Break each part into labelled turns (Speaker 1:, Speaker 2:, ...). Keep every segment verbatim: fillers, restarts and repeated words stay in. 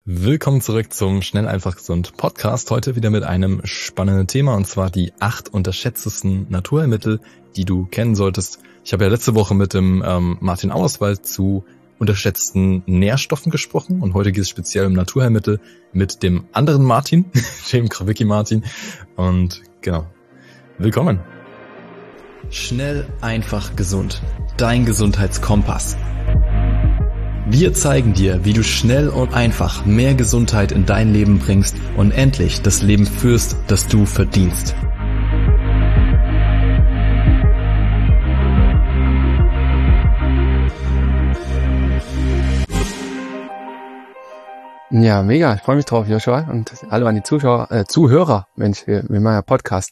Speaker 1: Willkommen zurück zum Schnell, einfach, gesund Podcast. Heute wieder mit einem spannenden Thema, und zwar die acht unterschätztesten Naturheilmittel, die du kennen solltest. Ich habe ja letzte Woche mit dem ähm, Martin Auerswald zu unterschätzten Nährstoffen gesprochen, und heute geht es speziell um Naturheilmittel mit dem anderen Martin, dem Krawicki Martin. Und genau, willkommen.
Speaker 2: Schnell, einfach, gesund. Dein Gesundheitskompass. Wir zeigen dir, wie du schnell und einfach mehr Gesundheit in dein Leben bringst und endlich das Leben führst, das du verdienst.
Speaker 3: Ja, mega. Ich freue mich drauf, Joshua. Und hallo an die Zuschauer, äh, Zuhörer. Mensch, wir, wir machen ja Podcast.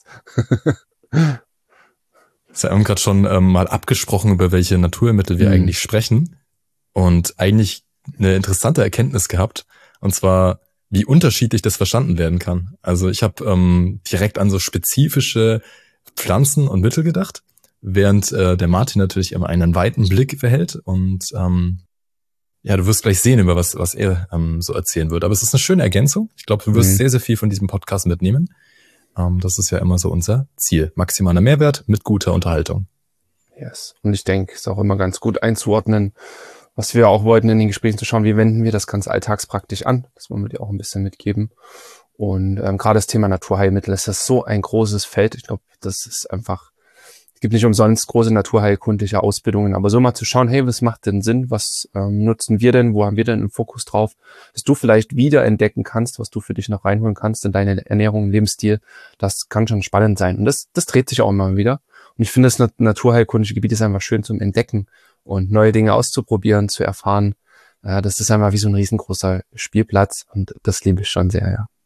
Speaker 1: Wir haben gerade schon ähm, mal abgesprochen, über welche Naturheilmittel wir mhm. eigentlich sprechen. Und eigentlich eine interessante Erkenntnis gehabt, und zwar, wie unterschiedlich das verstanden werden kann. Also ich habe ähm, direkt an so spezifische Pflanzen und Mittel gedacht, während äh, der Martin natürlich immer einen weiten Blick behält. Und ähm, ja, du wirst gleich sehen, über was was er ähm, so erzählen wird. Aber es ist eine schöne Ergänzung. Ich glaube, du wirst mhm. sehr, sehr viel von diesem Podcast mitnehmen. Ähm, das ist ja immer so unser Ziel. Maximaler Mehrwert mit guter Unterhaltung.
Speaker 3: Yes. Und ich denke, es ist auch immer ganz gut einzuordnen, was wir auch wollten in den Gesprächen, zu schauen, wie wenden wir das ganz alltagspraktisch an. Das wollen wir dir auch ein bisschen mitgeben. Und ähm, gerade das Thema Naturheilmittel ist das so ein großes Feld. Ich glaube, das ist einfach, es gibt nicht umsonst große naturheilkundliche Ausbildungen. Aber so mal zu schauen, hey, was macht denn Sinn? Was ähm, nutzen wir denn? Wo haben wir denn einen Fokus drauf? Dass du vielleicht wieder entdecken kannst, was du für dich noch reinholen kannst in deine Ernährung, Lebensstil. Das kann schon spannend sein. Und das, das dreht sich auch immer wieder. Und ich finde, das naturheilkundliche Gebiet ist einfach schön zum Entdecken und neue Dinge auszuprobieren, zu erfahren. Ja, das ist einfach wie so ein riesengroßer Spielplatz, und das liebe ich schon sehr, ja.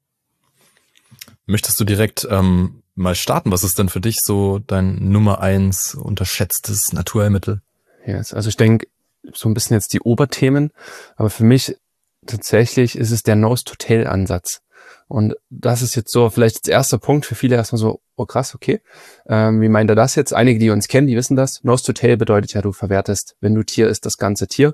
Speaker 1: Möchtest du direkt ähm, mal starten? Was ist denn für dich so dein Nummer eins unterschätztes Naturheilmittel?
Speaker 3: Yes, also ich denke, so ein bisschen jetzt die Oberthemen, aber für mich tatsächlich ist es der Nose-to-Tail-Ansatz. Und das ist jetzt so vielleicht der erste Punkt für viele erstmal so, oh krass, okay. Ähm, wie meint er das jetzt? Einige, die uns kennen, die wissen das. Nose to Tail bedeutet ja, du verwertest, wenn du Tier isst, das ganze Tier.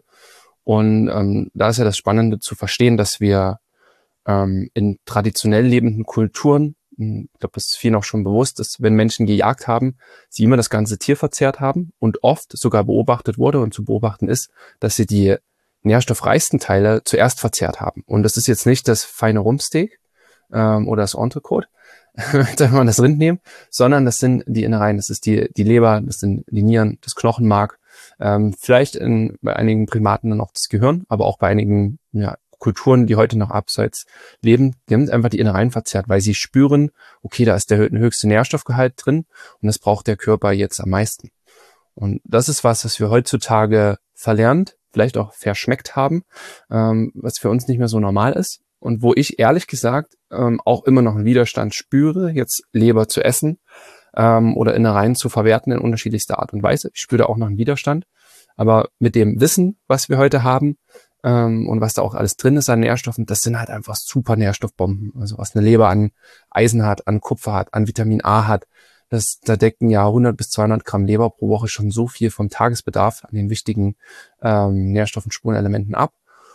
Speaker 3: Und ähm, da ist ja das Spannende zu verstehen, dass wir ähm, in traditionell lebenden Kulturen, ich glaube, das ist vielen auch schon bewusst, dass wenn Menschen gejagt haben, sie immer das ganze Tier verzehrt haben und oft sogar beobachtet wurde und zu beobachten ist, dass sie die nährstoffreichsten Teile zuerst verzehrt haben. Und das ist jetzt nicht das feine Rumpsteak, Ähm, oder das Entrecote, wenn man das Rind nehmen, sondern das sind die Innereien, das ist die die Leber, das sind die Nieren, das Knochenmark, ähm, vielleicht in, bei einigen Primaten dann auch das Gehirn, aber auch bei einigen ja, Kulturen, die heute noch abseits leben, die haben einfach die Innereien verzehrt, weil sie spüren, okay, da ist der höchste Nährstoffgehalt drin und das braucht der Körper jetzt am meisten. Und das ist was, was wir heutzutage verlernt, vielleicht auch verschmeckt haben, ähm, was für uns nicht mehr so normal ist. Und wo ich ehrlich gesagt ähm, auch immer noch einen Widerstand spüre, jetzt Leber zu essen ähm, oder Innereien zu verwerten in unterschiedlichster Art und Weise. Ich spüre da auch noch einen Widerstand. Aber mit dem Wissen, was wir heute haben ähm, und was da auch alles drin ist an Nährstoffen, das sind halt einfach super Nährstoffbomben. Also was eine Leber an Eisen hat, an Kupfer hat, an Vitamin A hat, das, da decken ja hundert bis zweihundert Gramm Leber pro Woche schon so viel vom Tagesbedarf an den wichtigen ähm, Nährstoffen, Spurenelementen ab,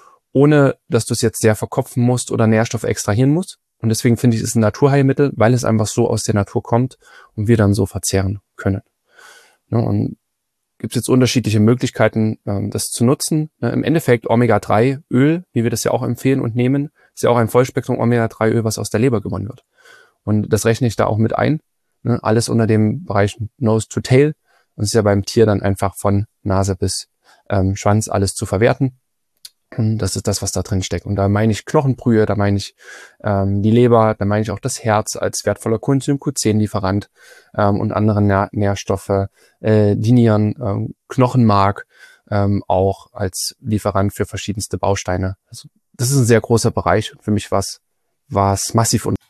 Speaker 3: ohne dass du es jetzt sehr verkopfen musst oder Nährstoffe extrahieren musst. Und deswegen finde ich, es ist ein Naturheilmittel, weil es einfach so aus der Natur kommt und wir dann so verzehren können. Ja, und gibt es jetzt unterschiedliche Möglichkeiten, ähm, das zu nutzen. Ja, im Endeffekt Omega drei Öl, wie wir das ja auch empfehlen und nehmen, ist ja auch ein Vollspektrum Omega drei Öl, was aus der Leber gewonnen wird. Und das rechne ich da auch mit ein. Ne? Alles unter dem Bereich Nose to Tail. Und es ist ja beim Tier dann einfach von Nase bis ähm, Schwanz alles zu verwerten. Und das ist das, was da drin steckt. Und da meine ich Knochenbrühe, da meine ich ähm, die Leber, da meine ich auch das Herz als wertvoller Coenzym Q zehn Lieferant ähm, und andere Nähr- Nährstoffe, äh, die Nieren, ähm, Knochenmark ähm, auch als Lieferant für verschiedenste Bausteine. Also das ist ein sehr großer Bereich und für mich war es war es massiv. Un-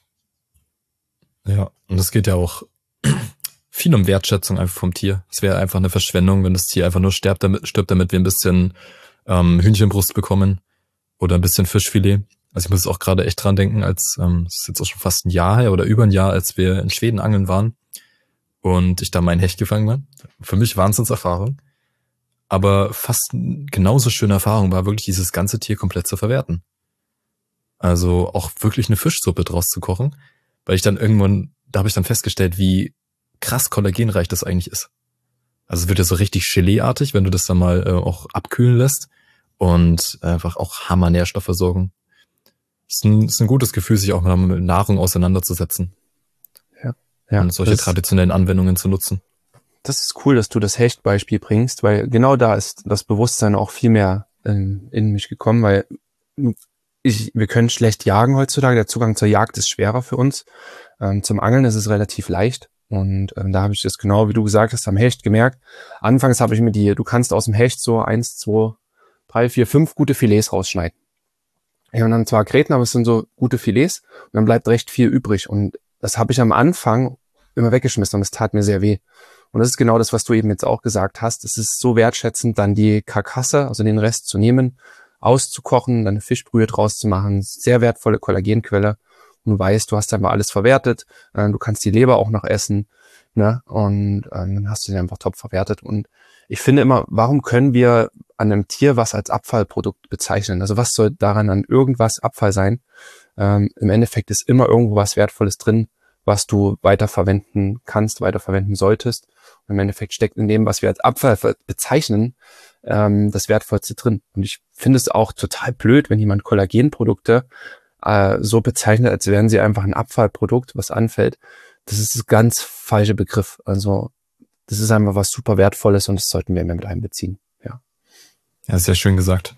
Speaker 1: ja, und es geht ja auch viel um Wertschätzung einfach vom Tier. Es wäre einfach eine Verschwendung, wenn das Tier einfach nur stirbt, damit, stirbt, damit wir ein bisschen ähm, Hühnchenbrust bekommen oder ein bisschen Fischfilet. Also ich muss jetzt auch gerade echt dran denken, als ähm, das ist jetzt auch schon fast ein Jahr her oder über ein Jahr, als wir in Schweden angeln waren und ich da mein Hecht gefangen habe. Für mich Wahnsinnserfahrung. Aber fast genauso schöne Erfahrung war wirklich, dieses ganze Tier komplett zu verwerten. Also auch wirklich eine Fischsuppe draus zu kochen, weil ich dann irgendwann, da habe ich dann festgestellt, wie krass kollagenreich das eigentlich ist. Also es wird ja so richtig Gelee-artig, wenn du das dann mal äh, auch abkühlen lässt und einfach auch Hammer-Nährstoffversorgung. Ist ein, ist ein gutes Gefühl, sich auch mal mit Nahrung auseinanderzusetzen.
Speaker 3: Ja, ja.
Speaker 1: Und solche traditionellen Anwendungen zu nutzen.
Speaker 3: Das ist cool, dass du das Hechtbeispiel bringst, weil genau da ist das Bewusstsein auch viel mehr ähm, in mich gekommen, weil ich, wir können schlecht jagen heutzutage. Der Zugang zur Jagd ist schwerer für uns. Ähm, zum Angeln ist es relativ leicht. Und ähm, da habe ich das genau, wie du gesagt hast, am Hecht gemerkt. Anfangs habe ich mir die, du kannst aus dem Hecht so eins, zwei, drei, vier, fünf gute Filets rausschneiden. Ja, und dann zwar Gräten, aber es sind so gute Filets und dann bleibt recht viel übrig. Und das habe ich am Anfang immer weggeschmissen und es tat mir sehr weh. Und das ist genau das, was du eben jetzt auch gesagt hast. Es ist so wertschätzend, dann die Karkasse, also den Rest zu nehmen, auszukochen, dann eine Fischbrühe draus zu machen. Sehr wertvolle Kollagenquelle. Und du weißt, du hast einfach alles verwertet. Äh, du kannst die Leber auch noch essen. Ne? Und äh, dann hast du sie einfach top verwertet. Und ich finde immer, warum können wir an einem Tier was als Abfallprodukt bezeichnen? Also was soll daran an irgendwas Abfall sein? Ähm, im Endeffekt ist immer irgendwo was Wertvolles drin, was du weiterverwenden kannst, weiterverwenden solltest. Und im Endeffekt steckt in dem, was wir als Abfall bezeichnen, ähm, das Wertvollste drin. Und ich finde es auch total blöd, wenn jemand Kollagenprodukte äh, so bezeichnet, als wären sie einfach ein Abfallprodukt, was anfällt. Das ist ein ganz falscher Begriff. Also das ist einfach was super Wertvolles und das sollten wir immer mit einbeziehen. Ja,
Speaker 1: ja, sehr schön gesagt.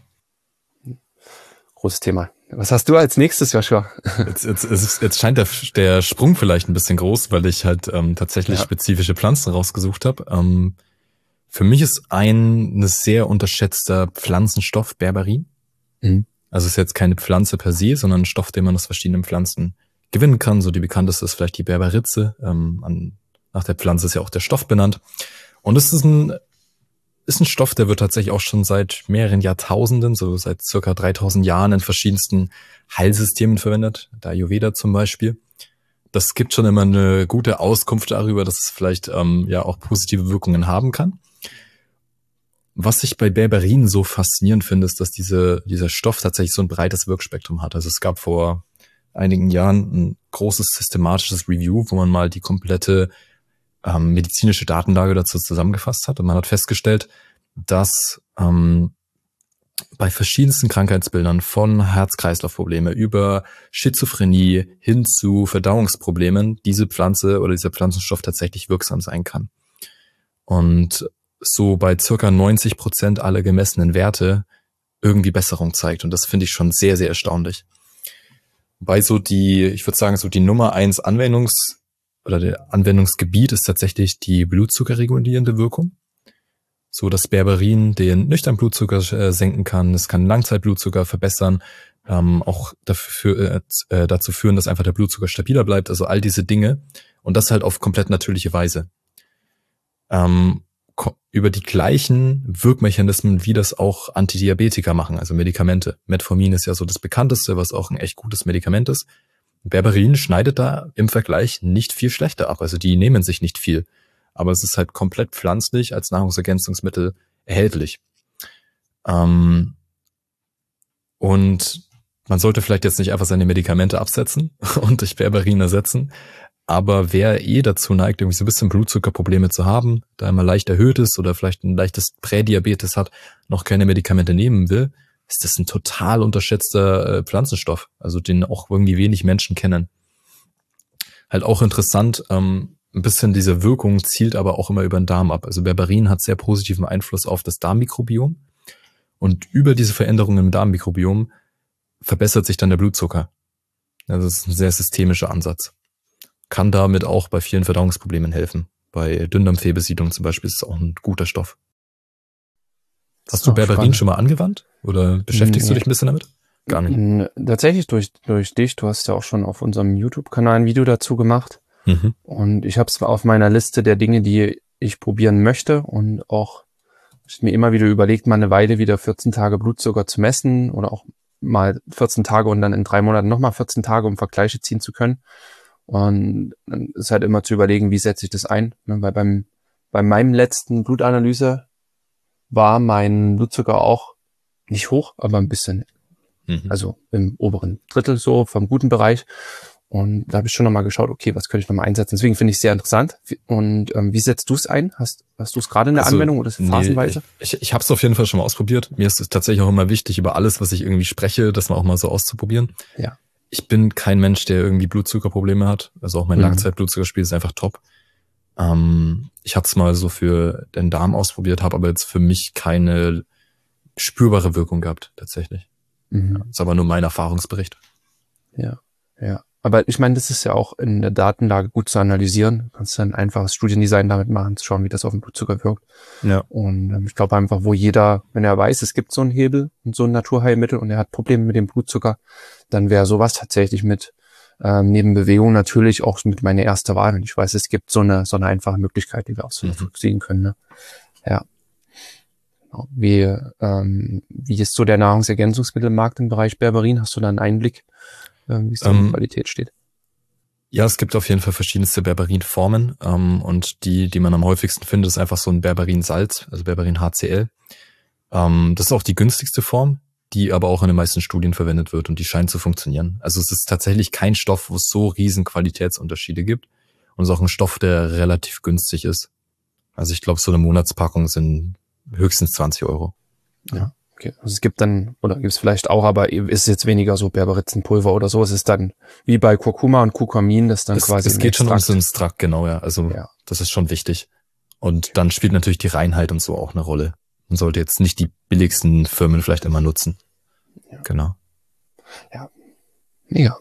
Speaker 3: Großes Thema. Was hast du als nächstes, Joshua?
Speaker 1: Jetzt, jetzt, jetzt, jetzt scheint der, der Sprung vielleicht ein bisschen groß, weil ich halt ähm, tatsächlich ja. spezifische Pflanzen rausgesucht habe. Ähm, für mich ist ein, ein sehr unterschätzter Pflanzenstoff Berberin. Mhm. Also es ist jetzt keine Pflanze per se, sondern ein Stoff, den man aus verschiedenen Pflanzen gewinnen kann. So die bekannteste ist vielleicht die Berberitze. Ähm, an, nach der Pflanze ist ja auch der Stoff benannt. Und es ist ein ist ein Stoff, der wird tatsächlich auch schon seit mehreren Jahrtausenden, so seit circa dreitausend Jahren in verschiedensten Heilsystemen verwendet. Der Ayurveda zum Beispiel. Das gibt schon immer eine gute Auskunft darüber, dass es vielleicht ähm, ja auch positive Wirkungen haben kann. Was ich bei Berberin so faszinierend finde, ist, dass diese, dieser Stoff tatsächlich so ein breites Wirkspektrum hat. Also es gab vor einigen Jahren ein großes systematisches Review, wo man mal die komplette ähm, medizinische Datenlage dazu zusammengefasst hat. Und man hat festgestellt, dass ähm, bei verschiedensten Krankheitsbildern von Herz-Kreislauf-Probleme über Schizophrenie hin zu Verdauungsproblemen diese Pflanze oder dieser Pflanzenstoff tatsächlich wirksam sein kann. Und so bei circa neunzig Prozent aller gemessenen Werte irgendwie Besserung zeigt. Und das finde ich schon sehr, sehr erstaunlich. Bei so die, ich würde sagen, so die Nummer eins Anwendungs- oder der Anwendungsgebiet ist tatsächlich die blutzuckerregulierende Wirkung. So dass Berberin den nüchternen Blutzucker äh, senken kann. Es kann Langzeitblutzucker verbessern, ähm, auch dafür, äh, dazu führen, dass einfach der Blutzucker stabiler bleibt. Also all diese Dinge. Und das halt auf komplett natürliche Weise. Ähm, über die gleichen Wirkmechanismen, wie das auch Antidiabetika machen, also Medikamente. Metformin ist ja so das bekannteste, was auch ein echt gutes Medikament ist. Berberin schneidet da im Vergleich nicht viel schlechter ab. Also die nehmen sich nicht viel. Aber es ist halt komplett pflanzlich als Nahrungsergänzungsmittel erhältlich. Ähm, und man sollte vielleicht jetzt nicht einfach seine Medikamente absetzen und durch Berberin ersetzen. Aber wer eh dazu neigt, irgendwie so ein bisschen Blutzuckerprobleme zu haben, da immer leicht erhöht ist oder vielleicht ein leichtes Prädiabetes hat, noch keine Medikamente nehmen will, ist das ein total unterschätzter äh, Pflanzenstoff, also den auch irgendwie wenig Menschen kennen. Halt auch interessant, ähm, ein bisschen diese Wirkung zielt aber auch immer über den Darm ab. Also Berberin hat sehr positiven Einfluss auf das Darmmikrobiom und über diese Veränderungen im Darmmikrobiom verbessert sich dann der Blutzucker. Also das ist ein sehr systemischer Ansatz. Kann damit auch bei vielen Verdauungsproblemen helfen. Bei Dünndarmfehlbesiedlung zum Beispiel ist es auch ein guter Stoff. Hast du Berberin spannend. Schon mal angewandt? Oder beschäftigst nee. du dich ein bisschen damit? Gar nicht.
Speaker 3: Tatsächlich durch, durch dich. Du hast ja auch schon auf unserem YouTube-Kanal ein Video dazu gemacht. Mhm. Und ich habe es auf meiner Liste der Dinge, die ich probieren möchte. Und auch ich mir immer wieder überlegt, mal eine Weile wieder vierzehn Tage Blutzucker zu messen. Oder auch mal vierzehn Tage und dann in drei Monaten nochmal vierzehn Tage, um Vergleiche ziehen zu können. Und dann ist halt immer zu überlegen, wie setze ich das ein. Weil beim, bei meinem letzten Blutanalyse war mein Blutzucker auch nicht hoch, aber ein bisschen
Speaker 1: Mhm.
Speaker 3: Also im oberen Drittel so, vom guten Bereich. Und da habe ich schon nochmal geschaut, okay, was könnte ich nochmal einsetzen? Deswegen finde ich es sehr interessant. Und ähm, wie setzt du es ein? Hast, hast du es gerade in der
Speaker 1: Also,
Speaker 3: Anwendung oder ist es phasenweise?
Speaker 1: Nee, ich ich habe es auf jeden Fall schon mal ausprobiert. Mir ist es tatsächlich auch immer wichtig, über alles, was ich irgendwie spreche, das mal auch mal so auszuprobieren.
Speaker 3: Ja.
Speaker 1: Ich bin kein Mensch, der irgendwie Blutzuckerprobleme hat. Also auch mein
Speaker 3: Mhm.
Speaker 1: Langzeitblutzuckerspiegel ist einfach top. Ähm, ich hatte es mal so für den Darm ausprobiert, habe aber jetzt für mich keine spürbare Wirkung gehabt, tatsächlich.
Speaker 3: Mhm.
Speaker 1: Das ist aber nur mein Erfahrungsbericht.
Speaker 3: Ja, ja. Aber ich meine, das ist ja auch in der Datenlage gut zu analysieren. Du kannst dann ein einfaches Studiendesign damit machen, zu schauen, wie das auf den Blutzucker wirkt.
Speaker 1: Ja.
Speaker 3: Und ähm, ich glaube einfach, wo jeder, wenn er weiß, es gibt so einen Hebel und so ein Naturheilmittel und er hat Probleme mit dem Blutzucker, dann wäre sowas tatsächlich mit ähm, neben Bewegung natürlich auch mit meine erste Wahl. Und ich weiß, es gibt so eine so eine einfache Möglichkeit, die wir auch so
Speaker 1: Mhm.
Speaker 3: sehen können. Ne? Ja. Genau. Wie ähm, wie ist so der Nahrungsergänzungsmittelmarkt im Bereich Berberin? Hast du da einen Einblick, ähm, wie es da um
Speaker 1: Ähm,
Speaker 3: die Qualität steht?
Speaker 1: Ja, es gibt auf jeden Fall verschiedenste Berberin-Formen ähm, und die, die man am häufigsten findet, ist einfach so ein Berberin-Salz, also Berberin H C L. Ähm, das ist auch die günstigste Form, die aber auch in den meisten Studien verwendet wird und die scheint zu funktionieren. Also es ist tatsächlich kein Stoff, wo es so riesen Qualitätsunterschiede gibt und es ist auch ein Stoff, der relativ günstig ist. Also ich glaube, so eine Monatspackung sind höchstens zwanzig Euro.
Speaker 3: Ja, okay. Also es gibt dann, oder gibt es vielleicht auch, aber ist es jetzt weniger so Berberitzenpulver oder so. Es ist dann wie bei Kurkuma und Kurkumin, das dann
Speaker 1: Es,
Speaker 3: quasi
Speaker 1: es
Speaker 3: im
Speaker 1: geht schon
Speaker 3: Extrakt.
Speaker 1: ums Extrakt, genau, ja. Also
Speaker 3: Ja.
Speaker 1: das ist schon wichtig. Und dann spielt natürlich die Reinheit und so auch eine Rolle. Man sollte jetzt nicht die billigsten Firmen vielleicht immer nutzen.
Speaker 3: Ja.
Speaker 1: Genau.
Speaker 3: Mega.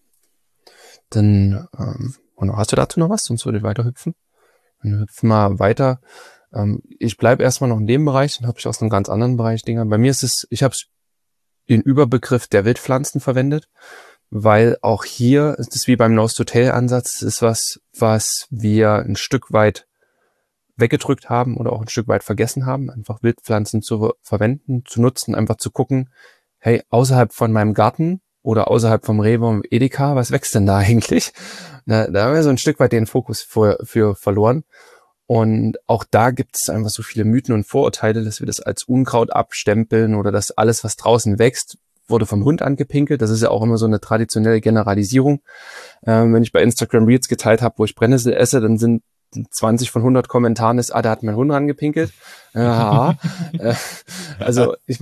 Speaker 3: Dann, ähm, und hast du dazu noch was? Sonst würde ich weiter hüpfen. Dann hüpfen wir weiter. Ähm, ich bleibe erstmal noch in dem Bereich, dann habe ich aus einem ganz anderen Bereich Dinger. Bei mir ist es, ich habe den Überbegriff der Wildpflanzen verwendet, weil auch hier ist es wie beim Nose-to-Tail-Ansatz, ist was, was wir ein Stück weit weggedrückt haben oder auch ein Stück weit vergessen haben, einfach Wildpflanzen zu verwenden, zu nutzen, einfach zu gucken, hey, außerhalb von meinem Garten oder außerhalb vom Rewe und Edeka, was wächst denn da eigentlich? Da, da haben wir so ein Stück weit den Fokus für, für verloren. Und auch da gibt es einfach so viele Mythen und Vorurteile, dass wir das als Unkraut abstempeln oder dass alles, was draußen wächst, wurde vom Hund angepinkelt. Das ist ja auch immer so eine traditionelle Generalisierung. Ähm, wenn ich bei Instagram Reels geteilt habe, wo ich Brennnessel esse, dann sind zwanzig von hundert Kommentaren ist, ah, da hat mein Hund rangepinkelt. Ja, äh, also ich,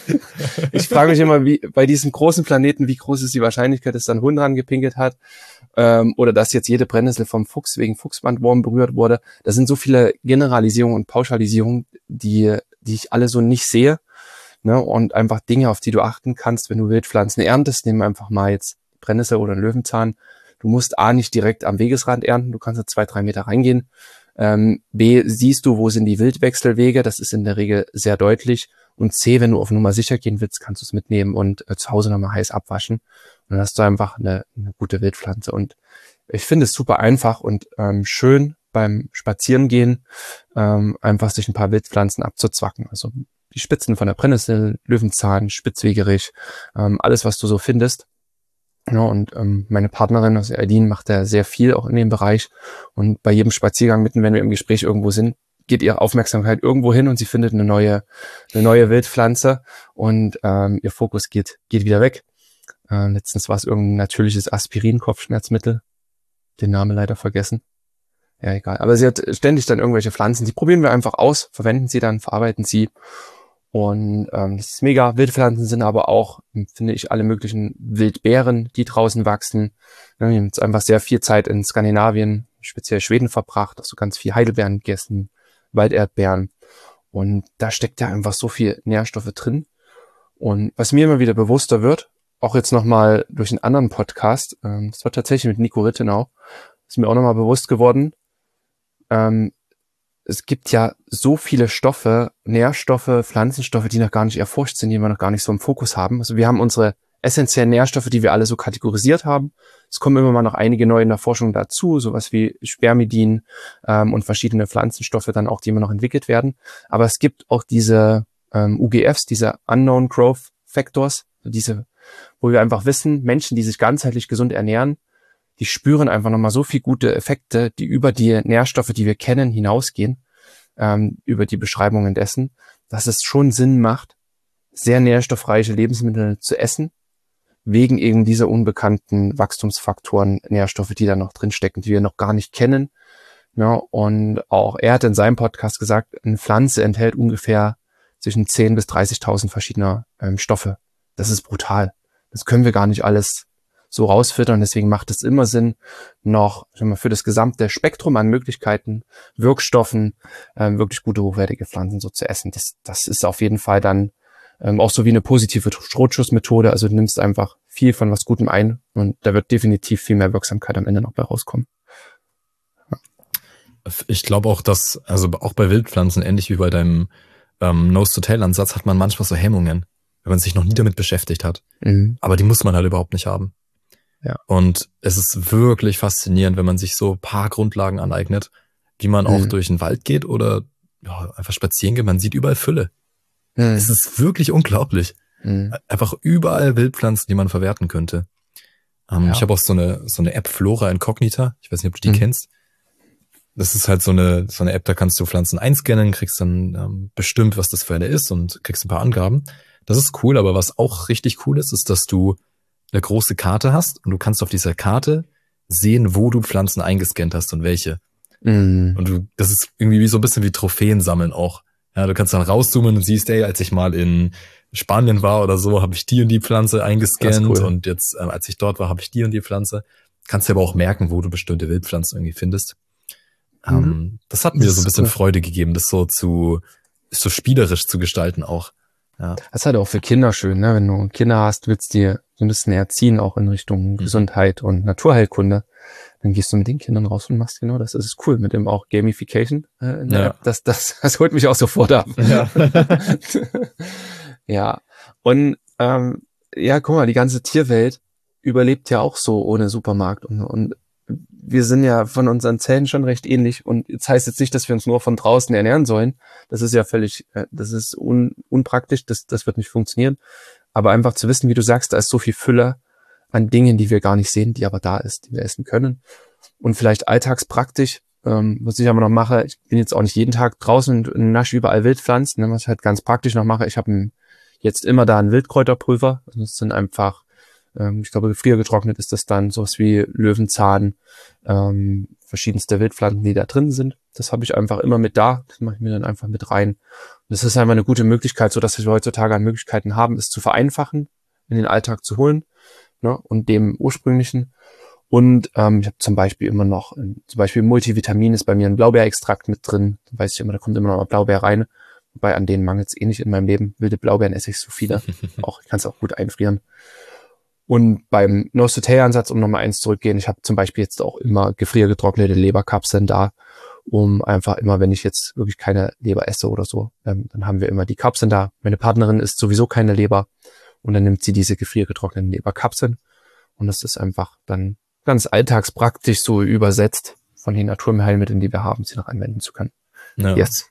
Speaker 3: ich frage mich immer, wie bei diesem großen Planeten, wie groß ist die Wahrscheinlichkeit, dass da ein Hund rangepinkelt hat ähm, oder dass jetzt jede Brennnessel vom Fuchs wegen Fuchsbandwurm berührt wurde. Das sind so viele Generalisierungen und Pauschalisierungen, die, die ich alle so nicht sehe. Ne? Und einfach Dinge, auf die du achten kannst, wenn du Wildpflanzen erntest. Nehmen wir einfach mal jetzt Brennnessel oder einen Löwenzahn. Du musst A, nicht direkt am Wegesrand ernten, du kannst da zwei, drei Meter reingehen. Ähm, B, siehst du, wo sind die Wildwechselwege, das ist in der Regel sehr deutlich. Und C, wenn du auf Nummer sicher gehen willst, kannst du es mitnehmen und äh, zu Hause nochmal heiß abwaschen. Und dann hast du einfach eine, eine gute Wildpflanze. Und ich finde es super einfach und ähm, schön beim Spazierengehen ähm, einfach sich ein paar Wildpflanzen abzuzwacken. Also die Spitzen von der Brennnessel, Löwenzahn, Spitzwegerich, ähm, alles, was du so findest. Ja, und ähm, meine Partnerin, also Eileen, macht da sehr viel auch in dem Bereich. Und bei jedem Spaziergang, mitten wenn wir im Gespräch irgendwo sind, geht ihre Aufmerksamkeit irgendwo hin und sie findet eine neue, eine neue Wildpflanze und ähm, ihr Fokus geht, geht wieder weg. Äh, letztens war es irgendein natürliches Aspirin-Kopfschmerzmittel. Den Namen leider vergessen. Ja, egal. Aber sie hat ständig dann irgendwelche Pflanzen, die probieren wir einfach aus, verwenden sie dann, verarbeiten sie. Und ähm, das ist mega. Wildpflanzen sind aber auch, finde ich, alle möglichen Wildbeeren, die draußen wachsen. Ja, wir haben jetzt einfach sehr viel Zeit in Skandinavien, speziell Schweden verbracht, also ganz viel Heidelbeeren gegessen, Walderdbeeren. Und da steckt ja einfach so viel Nährstoffe drin. Und was mir immer wieder bewusster wird, auch jetzt nochmal durch einen anderen Podcast, ähm, das war tatsächlich mit Nico Rittenau, ist mir auch nochmal bewusst geworden, ähm, es gibt ja so viele Stoffe, Nährstoffe, Pflanzenstoffe, die noch gar nicht erforscht sind, die wir noch gar nicht so im Fokus haben. Also wir haben unsere essentiellen Nährstoffe, die wir alle so kategorisiert haben. Es kommen immer mal noch einige neue in der Forschung dazu, sowas wie Spermidin ähm, und verschiedene Pflanzenstoffe dann auch, die immer noch entwickelt werden. Aber es gibt auch diese ähm, U G Fs, diese Unknown Growth Factors, diese, wo wir einfach wissen, Menschen, die sich ganzheitlich gesund ernähren, die spüren einfach nochmal so viel gute Effekte, die über die Nährstoffe, die wir kennen, hinausgehen, ähm, über die Beschreibungen dessen, dass es schon Sinn macht, sehr nährstoffreiche Lebensmittel zu essen, wegen eben dieser unbekannten Wachstumsfaktoren, Nährstoffe, die da noch drinstecken, die wir noch gar nicht kennen. Ja, und auch er hat in seinem Podcast gesagt, eine Pflanze enthält ungefähr zwischen zehntausend bis dreißigtausend verschiedener ähm, Stoffe. Das ist brutal. Das können wir gar nicht alles so rausfiltern. Deswegen macht es immer Sinn, noch sagen wir, für das gesamte Spektrum an Möglichkeiten, Wirkstoffen, ähm, wirklich gute, hochwertige Pflanzen so zu essen. Das, das ist auf jeden Fall dann ähm, auch so wie eine positive Schrotschussmethode. Also du nimmst einfach viel von was Gutem ein und da wird definitiv viel mehr Wirksamkeit am Ende noch bei rauskommen. Ja.
Speaker 1: Ich glaube auch, dass, also auch bei Wildpflanzen, ähnlich wie bei deinem ähm, Nose-to-Tail-Ansatz, hat man manchmal so Hemmungen, wenn man sich noch nie damit beschäftigt hat. Mhm. Aber die muss man halt überhaupt nicht haben.
Speaker 3: Ja.
Speaker 1: Und es ist wirklich faszinierend, wenn man sich so ein paar Grundlagen aneignet, wie man mhm. auch durch den Wald geht oder ja, einfach spazieren geht. Man sieht überall Fülle. Mhm. Es ist wirklich unglaublich. Mhm. Einfach überall Wildpflanzen, die man verwerten könnte. Ähm, ja. Ich habe auch so eine so eine App, Flora Incognita. Ich weiß nicht, ob du die mhm. kennst. Das ist halt so eine so eine App, da kannst du Pflanzen einscannen, kriegst dann ähm, bestimmt, was das für eine ist und kriegst ein paar Angaben. Das ist cool, aber was auch richtig cool ist, ist, dass du eine große Karte hast und du kannst auf dieser Karte sehen, wo du Pflanzen eingescannt hast und welche. Mm. Und du, das ist irgendwie wie so ein bisschen wie Trophäen sammeln auch. Ja, du kannst dann rauszoomen und siehst, ey, als ich mal in Spanien war oder so, habe ich die und die Pflanze eingescannt cool. und jetzt, äh, als ich dort war, habe ich die und die Pflanze. Kannst dir aber auch merken, wo du bestimmte Wildpflanzen irgendwie findest. Mhm. Ähm, das hat mir das so ein bisschen cool. Freude gegeben, das so zu, so spielerisch zu gestalten auch. Ja.
Speaker 3: Das ist halt auch für Kinder schön, ne? Wenn du Kinder hast, willst du die so ein bisschen erziehen, auch in Richtung mhm. Gesundheit und Naturheilkunde. Dann gehst du mit den Kindern raus und machst genau das. Das ist cool, mit dem auch Gamification äh, in der ja. App. Das, das, das holt mich auch sofort ab. Ja, ja. Und ähm, ja, guck mal, die ganze Tierwelt überlebt ja auch so ohne Supermarkt. Und, und wir sind ja von unseren Zellen schon recht ähnlich. Und jetzt heißt jetzt nicht, dass wir uns nur von draußen ernähren sollen. Das ist ja völlig, das ist un, unpraktisch, das, das wird nicht funktionieren. Aber einfach zu wissen, wie du sagst, da ist so viel Fülle an Dingen, die wir gar nicht sehen, die aber da ist, die wir essen können. Und vielleicht alltagspraktisch, ähm, was ich aber noch mache, ich bin jetzt auch nicht jeden Tag draußen und nasche überall Wildpflanzen, was ich halt ganz praktisch noch mache, ich habe jetzt immer da einen Wildkräuterpulver. Das sind einfach, ähm, ich glaube, gefriergetrocknet ist das dann sowas wie Löwenzahn, ähm, verschiedenste Wildpflanzen, die da drin sind. Das habe ich einfach immer mit da. Das mache ich mir dann einfach mit rein. Und das ist einfach eine gute Möglichkeit, so dass wir heutzutage an Möglichkeiten haben, es zu vereinfachen, in den Alltag zu holen, ne, und dem ursprünglichen. Und ähm, ich habe zum Beispiel immer noch, zum Beispiel Multivitamin ist bei mir ein Blaubeerextrakt mit drin. Da weiß ich immer, da kommt immer noch mal Blaubeer rein. Wobei an denen mangelt es eh nicht in meinem Leben. Wilde Blaubeeren esse ich so viele. auch, ich kann es auch gut einfrieren. Und beim Nose-to-Tail-Ansatz, um nochmal eins zurückgehen, ich habe zum Beispiel jetzt auch immer gefriergetrocknete Leberkapseln da, um einfach immer, wenn ich jetzt wirklich keine Leber esse oder so, ähm, dann haben wir immer die Kapseln da. Meine Partnerin isst sowieso keine Leber und dann nimmt sie diese gefriergetrockneten Leberkapseln und das ist einfach dann ganz alltagspraktisch so übersetzt von den Naturheilmitteln, die wir haben, sie noch anwenden zu können.
Speaker 1: Ja.
Speaker 3: Yes.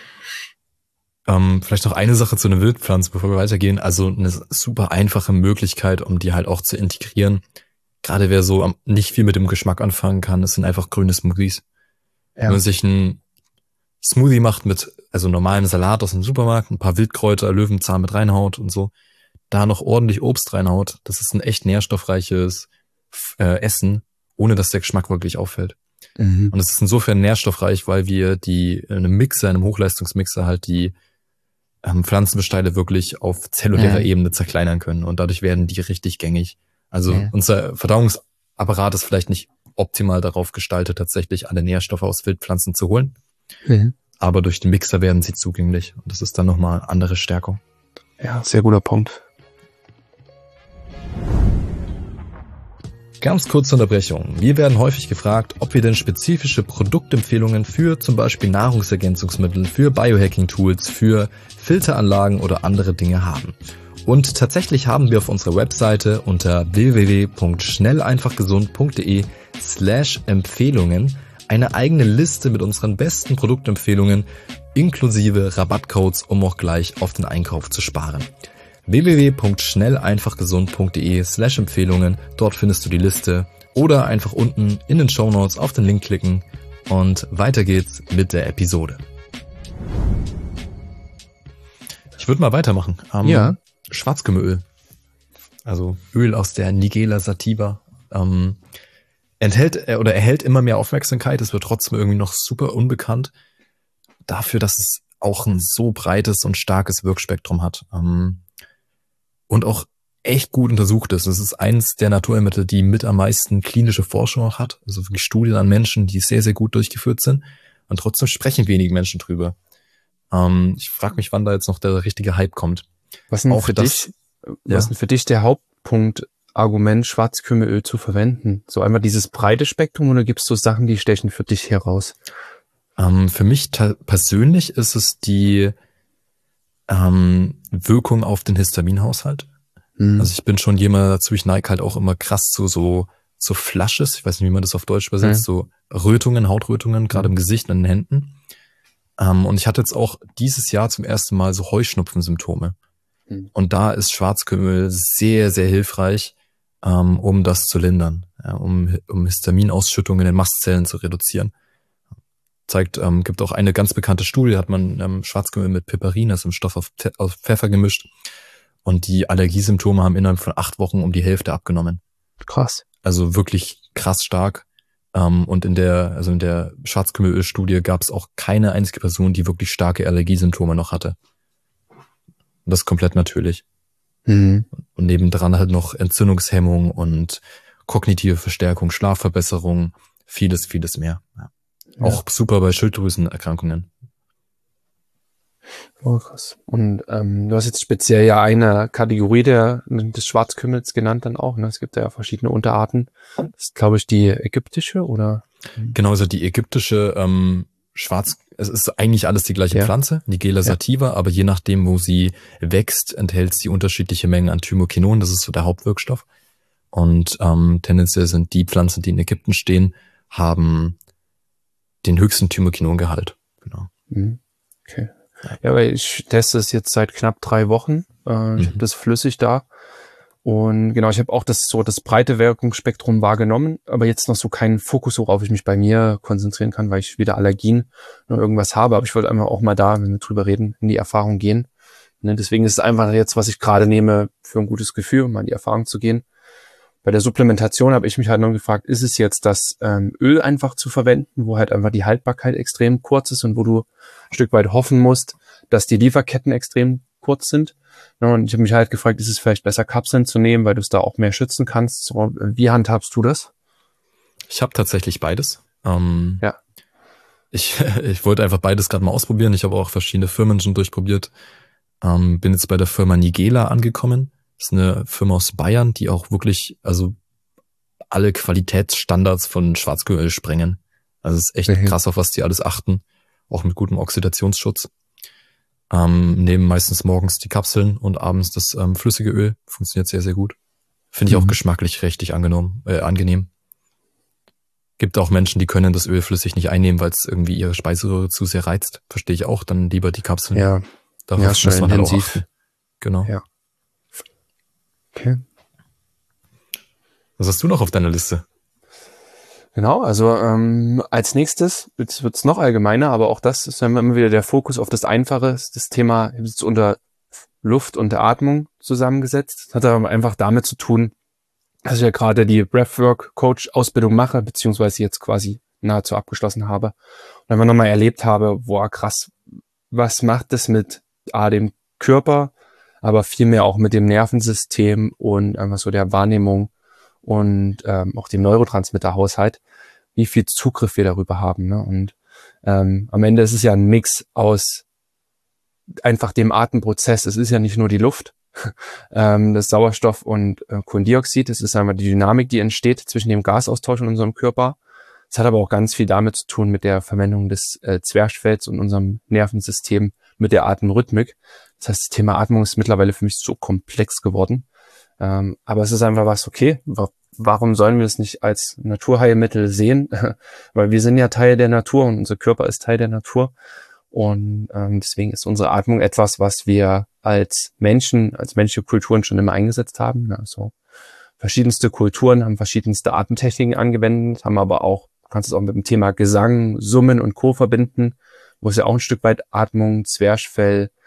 Speaker 1: Ähm, vielleicht noch eine Sache zu einer Wildpflanze, bevor wir weitergehen. Also eine super einfache Möglichkeit, um die halt auch zu integrieren. Gerade wer so nicht viel mit dem Geschmack anfangen kann, das sind einfach grüne Smoothies. Ja. Wenn man sich einen Smoothie macht mit also normalem Salat aus dem Supermarkt, ein paar Wildkräuter, Löwenzahn mit reinhaut und so, da noch ordentlich Obst reinhaut, das ist ein echt nährstoffreiches äh, Essen, ohne dass der Geschmack wirklich auffällt. Mhm. Und es ist insofern nährstoffreich, weil wir die in einem Mixer, in einem Hochleistungsmixer halt die ähm, Pflanzenbesteine wirklich auf zellulärer ja. Ebene zerkleinern können und dadurch werden die richtig gängig. Also ja. unser Verdauungsapparat ist vielleicht nicht optimal darauf gestaltet, tatsächlich alle Nährstoffe aus Wildpflanzen zu holen. Mhm. Aber durch den Mixer werden sie zugänglich und das ist dann nochmal andere Stärkung.
Speaker 3: Ja, sehr guter Punkt.
Speaker 1: Ganz kurze Unterbrechung. Wir werden häufig gefragt, ob wir denn spezifische Produktempfehlungen für zum Beispiel Nahrungsergänzungsmittel, für Biohacking-Tools, für Filteranlagen oder andere Dinge haben. Und tatsächlich haben wir auf unserer Webseite unter w w w punkt schnell einfach gesund punkt d e slash Empfehlungen eine eigene Liste mit unseren besten Produktempfehlungen inklusive Rabattcodes, um auch gleich auf den Einkauf zu sparen. w w w punkt schnell einfach gesund punkt d e slash Empfehlungen. Dort findest du die Liste oder einfach unten in den Shownotes auf den Link klicken und weiter geht's mit der Episode. Ich würde mal weitermachen. Ähm,
Speaker 3: Ja.
Speaker 1: Schwarzkümmelöl. Also Öl aus der Nigella sativa. Ähm, enthält äh, oder erhält immer mehr Aufmerksamkeit. Es wird trotzdem irgendwie noch super unbekannt. Dafür, dass es auch ein so breites und starkes Wirkspektrum hat. Ähm, und auch echt gut untersucht ist. Es ist eins der Naturheilmittel, die mit am meisten klinische Forschung auch hat. Also wirklich Studien an Menschen, die sehr, sehr gut durchgeführt sind. Und trotzdem sprechen wenige Menschen drüber. Ähm, ich frage mich, wann da jetzt noch der richtige Hype kommt.
Speaker 3: Was denn
Speaker 1: Auch
Speaker 3: für
Speaker 1: das,
Speaker 3: dich,
Speaker 1: ja.
Speaker 3: was denn für dich der Hauptpunkt, Argument, Schwarzkümmelöl zu verwenden? So einmal dieses breite Spektrum oder gibt's so Sachen, die stechen für dich heraus?
Speaker 1: Ähm, für mich ta- persönlich ist es die ähm, Wirkung auf den Histaminhaushalt.
Speaker 3: Hm.
Speaker 1: Also ich bin schon jemand dazu, ich neige halt auch immer krass zu so, so Flashes, ich weiß nicht, wie man das auf Deutsch übersetzt,
Speaker 3: Hm.
Speaker 1: so Rötungen, Hautrötungen, gerade
Speaker 3: Hm.
Speaker 1: im Gesicht und in den Händen. Ähm, und ich hatte jetzt auch dieses Jahr zum ersten Mal so Heuschnupfensymptome.
Speaker 3: Hm.
Speaker 1: Und da ist Schwarzkümmel sehr, sehr hilfreich, ähm, um das zu lindern, ja, um, um Histaminausschüttung in den Mastzellen zu reduzieren. Zeigt, ähm, gibt auch eine ganz bekannte Studie, hat man ähm, Schwarzkümmel mit Piperin, also einem Stoff auf, Te- auf Pfeffer gemischt. Und die Allergiesymptome haben innerhalb von acht Wochen um die Hälfte abgenommen.
Speaker 3: Krass.
Speaker 1: Also wirklich krass stark. Ähm, und in der, also in der Schwarzkümmelöl-Studie gab es auch keine einzige Person, die wirklich starke Allergiesymptome noch hatte. Und das ist komplett natürlich.
Speaker 3: Hm.
Speaker 1: Und nebendran halt noch Entzündungshemmung und kognitive Verstärkung, Schlafverbesserung, vieles, vieles mehr. Ja.
Speaker 3: Ja.
Speaker 1: Auch super bei Schilddrüsenerkrankungen.
Speaker 3: Oh, krass. Und ähm, du hast jetzt speziell ja eine Kategorie der, des Schwarzkümmels genannt dann auch. Ne? Es gibt ja verschiedene Unterarten. Das ist, glaube ich, die ägyptische oder?
Speaker 1: Genau, also die ägyptische ähm, Schwarz, es ist eigentlich alles die gleiche
Speaker 3: Ja.
Speaker 1: Pflanze, Nigella sativa, aber je nachdem, wo sie wächst, enthält sie unterschiedliche Mengen an Thymokinon, das ist so der Hauptwirkstoff. Und ähm, tendenziell sind die Pflanzen, die in Ägypten stehen, haben den höchsten Thymokinongehalt. Genau.
Speaker 3: Mhm. Okay. Ja, weil ich teste es jetzt seit knapp drei Wochen. Äh, ich
Speaker 1: Mhm.
Speaker 3: habe das flüssig da. Und genau, ich habe auch das so das breite Wirkungsspektrum wahrgenommen, aber jetzt noch so keinen Fokus, worauf ich mich bei mir konzentrieren kann, weil ich wieder Allergien oder irgendwas habe. Aber ich wollte einfach auch mal da, wenn wir drüber reden, in die Erfahrung gehen. Ne, deswegen ist es einfach jetzt, was ich gerade nehme, für ein gutes Gefühl, um mal in die Erfahrung zu gehen. Bei der Supplementation habe ich mich halt noch gefragt, ist es jetzt das ähm, Öl einfach zu verwenden, wo halt einfach die Haltbarkeit extrem kurz ist und wo du ein Stück weit hoffen musst, dass die Lieferketten extrem kurz sind. Ja, und ich habe mich halt gefragt, ist es vielleicht besser, Kapseln zu nehmen, weil du es da auch mehr schützen kannst. So, wie handhabst du das?
Speaker 1: Ich habe tatsächlich beides. Ähm,
Speaker 3: Ja.
Speaker 1: Ich, ich wollte einfach beides gerade mal ausprobieren. Ich habe auch verschiedene Firmen schon durchprobiert. Ähm, bin jetzt bei der Firma Nigella angekommen. Das ist eine Firma aus Bayern, die auch wirklich, also alle Qualitätsstandards von Schwarzkümmel sprengen. Also es ist echt
Speaker 3: Mhm.
Speaker 1: krass, auf was die alles achten. Auch mit gutem Oxidationsschutz. Ähm, nehmen meistens morgens die Kapseln und abends das ähm, flüssige Öl. Funktioniert sehr, sehr gut. Finde ich auch
Speaker 3: Mhm.
Speaker 1: geschmacklich richtig angenommen, äh, angenehm. Gibt auch Menschen, die können das Öl flüssig nicht einnehmen, weil es irgendwie ihre Speiseröhre zu sehr reizt. Verstehe ich auch. Dann lieber die Kapseln.
Speaker 3: Ja,
Speaker 1: Darauf
Speaker 3: ja, ist schon
Speaker 1: muss man halt auch
Speaker 3: intensiv.
Speaker 1: achten. Genau.
Speaker 3: Ja. Okay.
Speaker 1: Was hast du noch auf deiner Liste?
Speaker 3: Genau, also ähm, als nächstes, jetzt wird's noch allgemeiner, aber auch das ist dann immer wieder der Fokus auf das Einfache, das Thema ist unter Luft und der Atmung zusammengesetzt. Das hat aber einfach damit zu tun, dass ich ja gerade die Breathwork-Coach-Ausbildung mache, beziehungsweise jetzt quasi nahezu abgeschlossen habe. Und einfach nochmal erlebt habe, boah, krass, was macht das mit A, dem Körper, aber vielmehr auch mit dem Nervensystem und einfach so der Wahrnehmung und ähm, auch dem Neurotransmitterhaushalt, wie viel Zugriff wir darüber haben. Ne? Und ähm, am Ende ist es ja ein Mix aus einfach dem Atemprozess. Es ist ja nicht nur die Luft, ähm, das Sauerstoff und äh, Kohlendioxid. Es ist einfach die Dynamik, die entsteht zwischen dem Gasaustausch in unserem Körper. Es hat aber auch ganz viel damit zu tun mit der Verwendung des äh, Zwerchfells und unserem Nervensystem mit der Atemrhythmik. Das heißt, das Thema Atmung ist mittlerweile für mich so komplex geworden. Ähm, aber es ist einfach was, okay, wa- warum sollen wir es nicht als Naturheilmittel sehen? Weil wir sind ja Teil der Natur und unser Körper ist Teil der Natur. Und ähm, deswegen ist unsere Atmung etwas, was wir als Menschen, als menschliche Kulturen schon immer eingesetzt haben. Also verschiedenste Kulturen haben verschiedenste Atemtechniken angewendet, haben aber auch, du kannst es auch mit dem Thema Gesang, Summen und Co. verbinden, wo es ja auch ein Stück weit Atmung, Zwerchfell,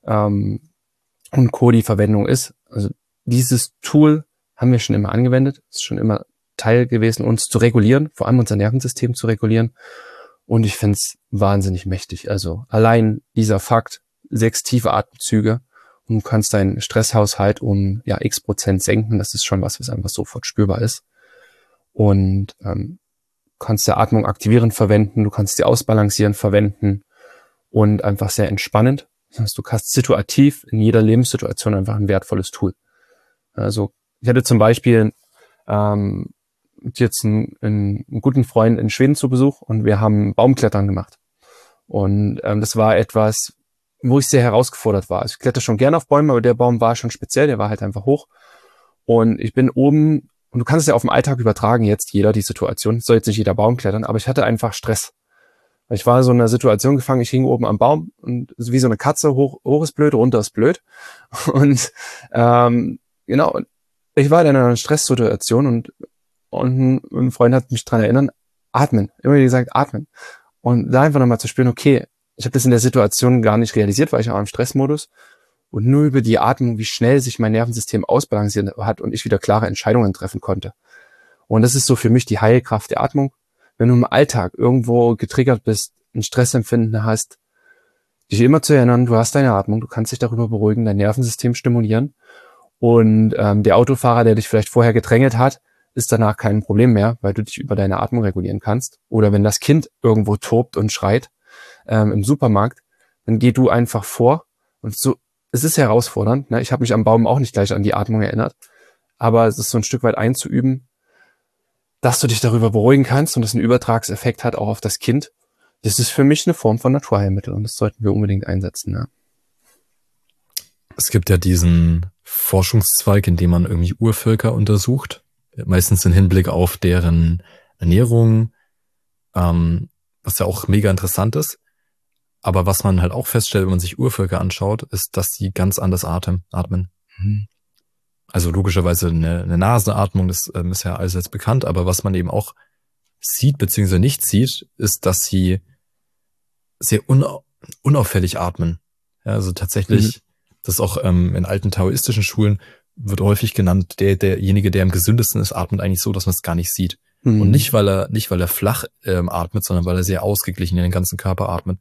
Speaker 3: ähm, und Co. die Verwendung ist. Also dieses Tool haben wir schon immer angewendet, ist schon immer Teil gewesen, uns zu regulieren, vor allem unser Nervensystem zu regulieren. Und ich finde es wahnsinnig mächtig. Also allein dieser Fakt, sechs tiefe Atemzüge und du kannst deinen Stresshaushalt um ja x Prozent senken. Das ist schon was, was einfach sofort spürbar ist. Und ähm, kannst der Atmung aktivierend verwenden, du kannst sie ausbalancierend verwenden und einfach sehr entspannend. Das heißt, du hast situativ in jeder Lebenssituation einfach ein wertvolles Tool. Also ich hatte zum Beispiel ähm, jetzt einen, einen, einen guten Freund in Schweden zu Besuch und wir haben Baumklettern gemacht. Und ähm, das war etwas, wo ich sehr herausgefordert war. Also ich kletter schon gerne auf Bäume, aber der Baum war schon speziell, der war halt einfach hoch. Und ich bin oben, und du kannst es ja auf den Alltag übertragen, jetzt jeder die Situation, soll jetzt nicht jeder Baum klettern, aber ich hatte einfach Stress. Ich war so in einer Situation gefangen, ich hing oben am Baum und wie so eine Katze, hoch, hoch ist blöd, runter ist blöd. Und ähm, genau, ich war in einer Stresssituation und, und ein Freund hat mich dran erinnern, atmen, immer wieder gesagt, atmen. Und da einfach nochmal zu spüren, okay, ich habe das in der Situation gar nicht realisiert, weil ich auch im Stressmodus und nur über die Atmung, wie schnell sich mein Nervensystem ausbalanciert hat und ich wieder klare Entscheidungen treffen konnte. Und das ist so für mich die Heilkraft der Atmung. Wenn du im Alltag irgendwo getriggert bist, ein Stressempfinden hast, dich immer zu erinnern, du hast deine Atmung, du kannst dich darüber beruhigen, dein Nervensystem stimulieren und ähm, der Autofahrer, der dich vielleicht vorher gedrängelt hat, ist danach kein Problem mehr, weil du dich über deine Atmung regulieren kannst. Oder wenn das Kind irgendwo tobt und schreit ähm, im Supermarkt, dann geh du einfach vor und so. Es ist herausfordernd. Ne? Ich habe mich am Baum auch nicht gleich an die Atmung erinnert, aber es ist so ein Stück weit einzuüben, dass du dich darüber beruhigen kannst und das einen Übertragseffekt hat auch auf das Kind. Das ist für mich eine Form von Naturheilmittel und das sollten wir unbedingt einsetzen. Ne?
Speaker 1: Es gibt ja diesen Forschungszweig, in dem man irgendwie Urvölker untersucht, meistens im Hinblick auf deren Ernährung, ähm, was ja auch mega interessant ist. Aber was man halt auch feststellt, wenn man sich Urvölker anschaut, ist, dass die ganz anders atmen. atmen. Mhm. Also logischerweise eine, eine Nasenatmung, das ähm, ist ja allseits bekannt, aber was man eben auch sieht bzw. nicht sieht, ist, dass sie sehr unau- unauffällig atmen. Ja, also tatsächlich, mhm. das ist auch ähm, in alten taoistischen Schulen wird häufig genannt, der derjenige, der am gesündesten ist, atmet eigentlich so, dass man es gar nicht sieht. Mhm. Und nicht, weil er nicht, weil er flach ähm, atmet, sondern weil er sehr ausgeglichen in den ganzen Körper atmet.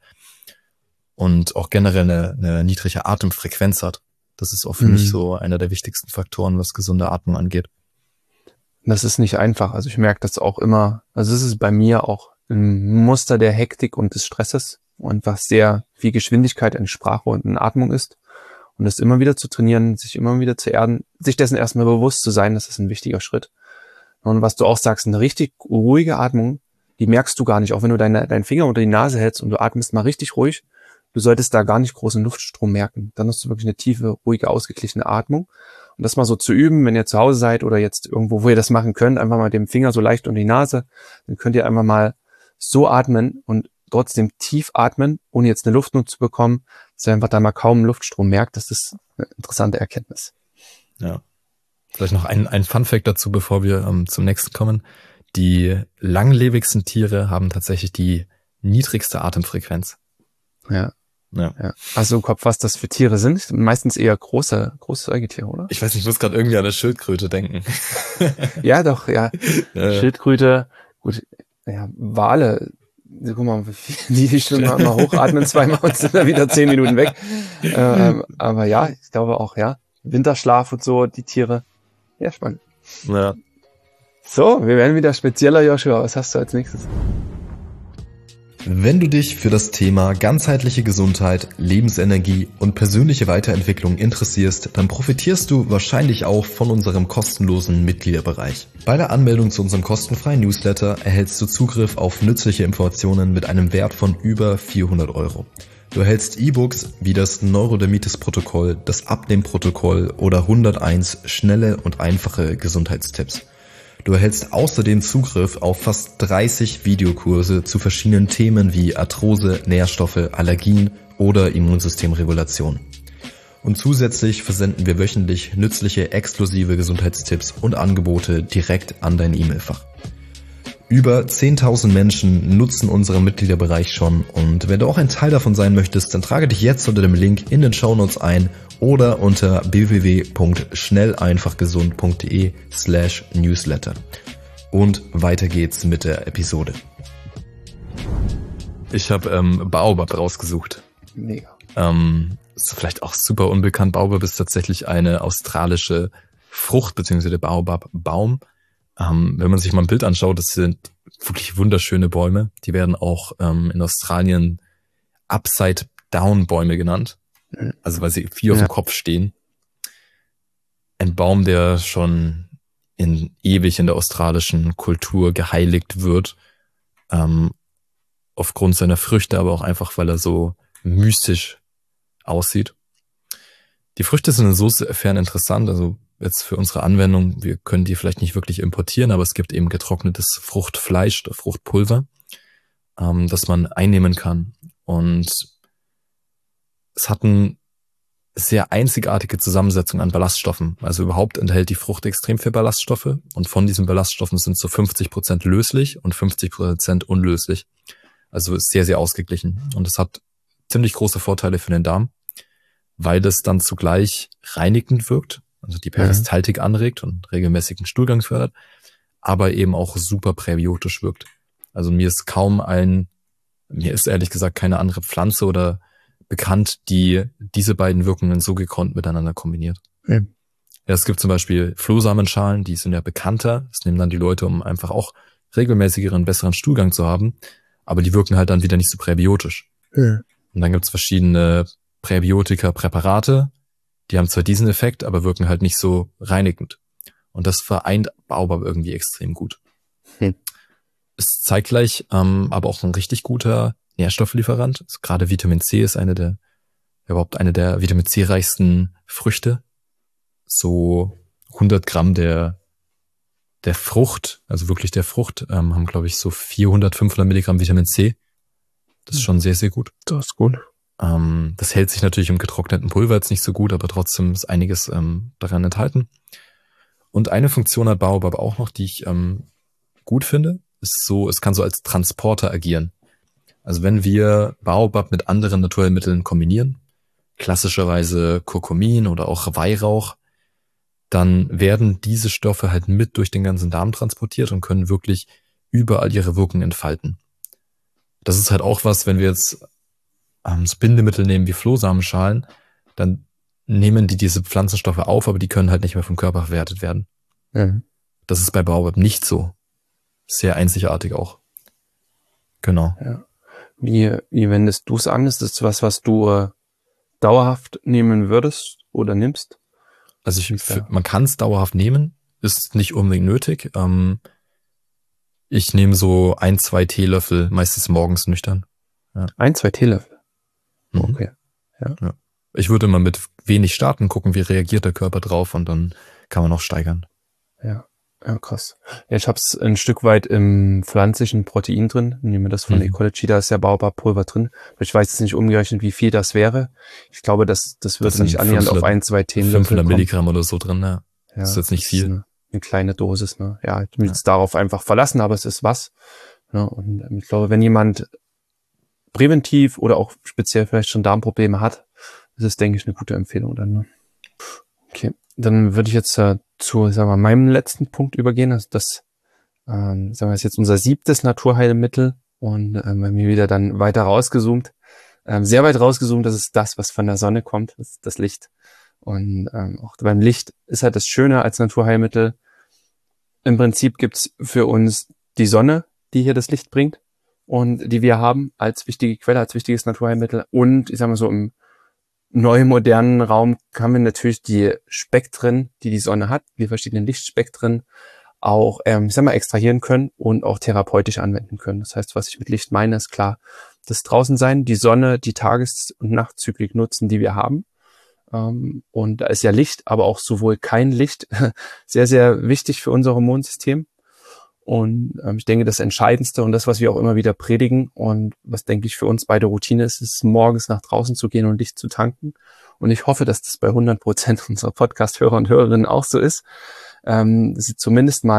Speaker 1: Und auch generell eine, eine niedrige Atemfrequenz hat. Das ist auch für mhm. mich so einer der wichtigsten Faktoren, was gesunde Atmung angeht.
Speaker 3: Das ist nicht einfach. Also ich merke das auch immer. Also es ist bei mir auch ein Muster der Hektik und des Stresses und was sehr viel Geschwindigkeit in Sprache und in Atmung ist. Und das immer wieder zu trainieren, sich immer wieder zu erden, sich dessen erstmal bewusst zu sein, das ist ein wichtiger Schritt. Und was du auch sagst, eine richtig ruhige Atmung, die merkst du gar nicht. Auch wenn du deine, deinen Finger unter die Nase hältst und du atmest mal richtig ruhig, du solltest da gar nicht großen Luftstrom merken. Dann hast du wirklich eine tiefe, ruhige, ausgeglichene Atmung. Und das mal so zu üben, wenn ihr zu Hause seid oder jetzt irgendwo, wo ihr das machen könnt, einfach mal mit dem Finger so leicht unter die Nase, dann könnt ihr einfach mal so atmen und trotzdem tief atmen, ohne jetzt eine Luftnot zu bekommen, dass ihr einfach da mal kaum Luftstrom merkt. Das ist eine interessante Erkenntnis.
Speaker 1: Ja. Vielleicht noch ein, ein Funfact dazu, bevor wir ähm, zum nächsten kommen. Die langlebigsten Tiere haben tatsächlich die niedrigste Atemfrequenz.
Speaker 3: Ja.
Speaker 1: Ja.
Speaker 3: ja. Also im Kopf, was das für Tiere sind? Meistens eher große, große Säugetiere, oder?
Speaker 1: Ich weiß nicht, ich muss gerade irgendwie an eine Schildkröte denken.
Speaker 3: ja, doch, ja.
Speaker 1: ja.
Speaker 3: Schildkröte, gut, ja, Wale, guck mal, die, die schon mal, mal hochatmen zweimal und sind dann wieder zehn Minuten weg. Ähm, aber ja, ich glaube auch, ja. Winterschlaf und so, die Tiere. Ja, spannend.
Speaker 1: Ja.
Speaker 3: So, wir werden wieder spezieller, Joshua. Was hast du als nächstes?
Speaker 2: Wenn du dich für das Thema ganzheitliche Gesundheit, Lebensenergie und persönliche Weiterentwicklung interessierst, dann profitierst du wahrscheinlich auch von unserem kostenlosen Mitgliederbereich. Bei der Anmeldung zu unserem kostenfreien Newsletter erhältst du Zugriff auf nützliche Informationen mit einem Wert von über vierhundert Euro. Du erhältst E-Books wie das Neurodermitis-Protokoll, das Abnehmen-Protokoll oder hunderteins schnelle und einfache Gesundheitstipps. Du erhältst außerdem Zugriff auf fast dreißig Videokurse zu verschiedenen Themen wie Arthrose, Nährstoffe, Allergien oder Immunsystemregulation. Und zusätzlich versenden wir wöchentlich nützliche exklusive Gesundheitstipps und Angebote direkt an dein E-Mail-Fach. Über zehntausend Menschen nutzen unseren Mitgliederbereich schon und wenn du auch ein Teil davon sein möchtest, dann trage dich jetzt unter dem Link in den Shownotes ein oder unter w w w punkt schnell einfach gesund punkt d e slash newsletter. Und weiter geht's mit der Episode.
Speaker 1: Ich habe ähm, Baobab rausgesucht.
Speaker 3: Mega.
Speaker 1: Ähm, ist vielleicht auch super unbekannt. Baobab ist tatsächlich eine australische Frucht, beziehungsweise der Baobab-Baum. Ähm, wenn man sich mal ein Bild anschaut, das sind wirklich wunderschöne Bäume. Die werden auch ähm, in Australien Upside-Down-Bäume genannt. Also weil sie viel auf
Speaker 3: Ja.
Speaker 1: dem Kopf stehen. Ein Baum, der schon in ewig in der australischen Kultur geheiligt wird. Ähm, aufgrund seiner Früchte, aber auch einfach, weil er so mystisch aussieht. Die Früchte sind insofern interessant, also jetzt für unsere Anwendung, wir können die vielleicht nicht wirklich importieren, aber es gibt eben getrocknetes Fruchtfleisch oder Fruchtpulver, ähm, das man einnehmen kann. Und es hat eine sehr einzigartige Zusammensetzung an Ballaststoffen. Also überhaupt enthält die Frucht extrem viel Ballaststoffe und von diesen Ballaststoffen sind so fünfzig Prozent löslich und fünfzig Prozent unlöslich. Also ist sehr, sehr ausgeglichen. Und es hat ziemlich große Vorteile für den Darm, weil das dann zugleich reinigend wirkt, also die Peristaltik anregt und regelmäßigen Stuhlgang fördert, aber eben auch super präbiotisch wirkt. Also mir ist kaum ein, mir ist ehrlich gesagt keine andere Pflanze oder bekannt, die diese beiden Wirkungen so gekonnt miteinander kombiniert.
Speaker 3: Ja.
Speaker 1: Ja, es gibt zum Beispiel Flohsamenschalen, die sind ja bekannter. Das nehmen dann die Leute, um einfach auch regelmäßigeren, besseren Stuhlgang zu haben, aber die wirken halt dann wieder nicht so präbiotisch.
Speaker 3: Ja.
Speaker 1: Und dann gibt's verschiedene Präbiotika-Präparate, die haben zwar diesen Effekt, aber wirken halt nicht so reinigend. Und das vereint Baobab irgendwie extrem gut.
Speaker 3: Hm.
Speaker 1: Ist zeitgleich ähm, aber auch ein richtig guter Nährstofflieferant. Also gerade Vitamin C ist eine der, überhaupt eine der Vitamin C-reichsten Früchte. So hundert Gramm der, der Frucht, also wirklich der Frucht, ähm, haben glaube ich so vierhundert, fünfhundert Milligramm Vitamin C. Das ist schon sehr, sehr gut.
Speaker 3: Das ist gut.
Speaker 1: Ähm, das hält sich natürlich im getrockneten Pulver jetzt nicht so gut, aber trotzdem ist einiges ähm, daran enthalten. Und eine Funktion hat Baobab auch noch, die ich ähm, gut finde, ist so, es kann so als Transporter agieren. Also wenn wir Baobab mit anderen Naturheilmitteln kombinieren, klassischerweise Kurkumin oder auch Weihrauch, dann werden diese Stoffe halt mit durch den ganzen Darm transportiert und können wirklich überall ihre Wirkung entfalten. Das ist halt auch was, wenn wir jetzt ähm, so Bindemittel nehmen wie Flohsamenschalen, dann nehmen die diese Pflanzenstoffe auf, aber die können halt nicht mehr vom Körper verwertet werden.
Speaker 3: Ja.
Speaker 1: Das ist bei Baobab nicht so. Sehr einzigartig auch. Genau.
Speaker 3: Ja. Wie, wie wendest du es an? Ist das was, was du äh, dauerhaft nehmen würdest oder nimmst?
Speaker 1: Also ich,
Speaker 3: Ja.
Speaker 1: für, man kann es dauerhaft nehmen, ist nicht unbedingt nötig. Ähm, ich nehme so ein, zwei Teelöffel, meistens morgens nüchtern.
Speaker 3: Ein, zwei Teelöffel.
Speaker 1: Mhm.
Speaker 3: Okay.
Speaker 1: Ich würde immer mit wenig starten, gucken, wie reagiert der Körper drauf und dann kann man auch steigern.
Speaker 3: Ja. Ja, krass. Ja, ich hab's ein Stück weit im pflanzlichen Protein drin. Nehmen wir das von
Speaker 1: Mhm.
Speaker 3: Ecology, da ist ja Baobab-Pulver drin. Ich weiß jetzt nicht umgerechnet, wie viel das wäre. Ich glaube, das, das würde
Speaker 1: Das sind
Speaker 3: nicht annähernd auf
Speaker 1: fünfhundert
Speaker 3: ein, zwei Teelöffel
Speaker 1: fünfhundert
Speaker 3: kommen.
Speaker 1: Milligramm oder so drin, ja.
Speaker 3: Ja,
Speaker 1: Das ist jetzt nicht viel.
Speaker 3: Eine, eine kleine Dosis, ne? Ja, ich will jetzt darauf einfach verlassen, aber es ist was. Ne? Und ähm, ich glaube, wenn jemand präventiv oder auch speziell vielleicht schon Darmprobleme hat, ist es, denke ich, eine gute Empfehlung dann. Ne? Okay, dann würde ich jetzt äh, zu, sagen wir, meinem letzten Punkt übergehen. Also das, ähm, sagen wir, ist jetzt unser siebtes Naturheilmittel und ähm, bei mir wieder dann weiter rausgezoomt. Ähm, sehr weit rausgezoomt, das ist das, was von der Sonne kommt, das ist das Licht. Und ähm, auch beim Licht ist halt das Schöne als Naturheilmittel. Im Prinzip gibt's für uns die Sonne, die hier das Licht bringt und die wir haben als wichtige Quelle, als wichtiges Naturheilmittel. Und ich sag mal so, im neu modernen Raum haben wir natürlich die Spektren, die die Sonne hat, die verschiedenen Lichtspektren, auch, ähm, ich sag mal, extrahieren können und auch therapeutisch anwenden können. Das heißt, was ich mit Licht meine, ist klar, das Draußensein, die Sonne, die Tages- und Nachtzyklik nutzen, die wir haben. Ähm, und da ist ja Licht, aber auch sowohl kein Licht sehr, sehr wichtig für unser Hormonsystem. Und ähm, ich denke, das Entscheidendste und das, was wir auch immer wieder predigen und was, denke ich, für uns beide Routine ist, ist morgens nach draußen zu gehen und Licht zu tanken. Und ich hoffe, dass das bei hundert Prozent unserer Podcast-Hörer und Hörerinnen auch so ist, ähm, dass sie zumindest mal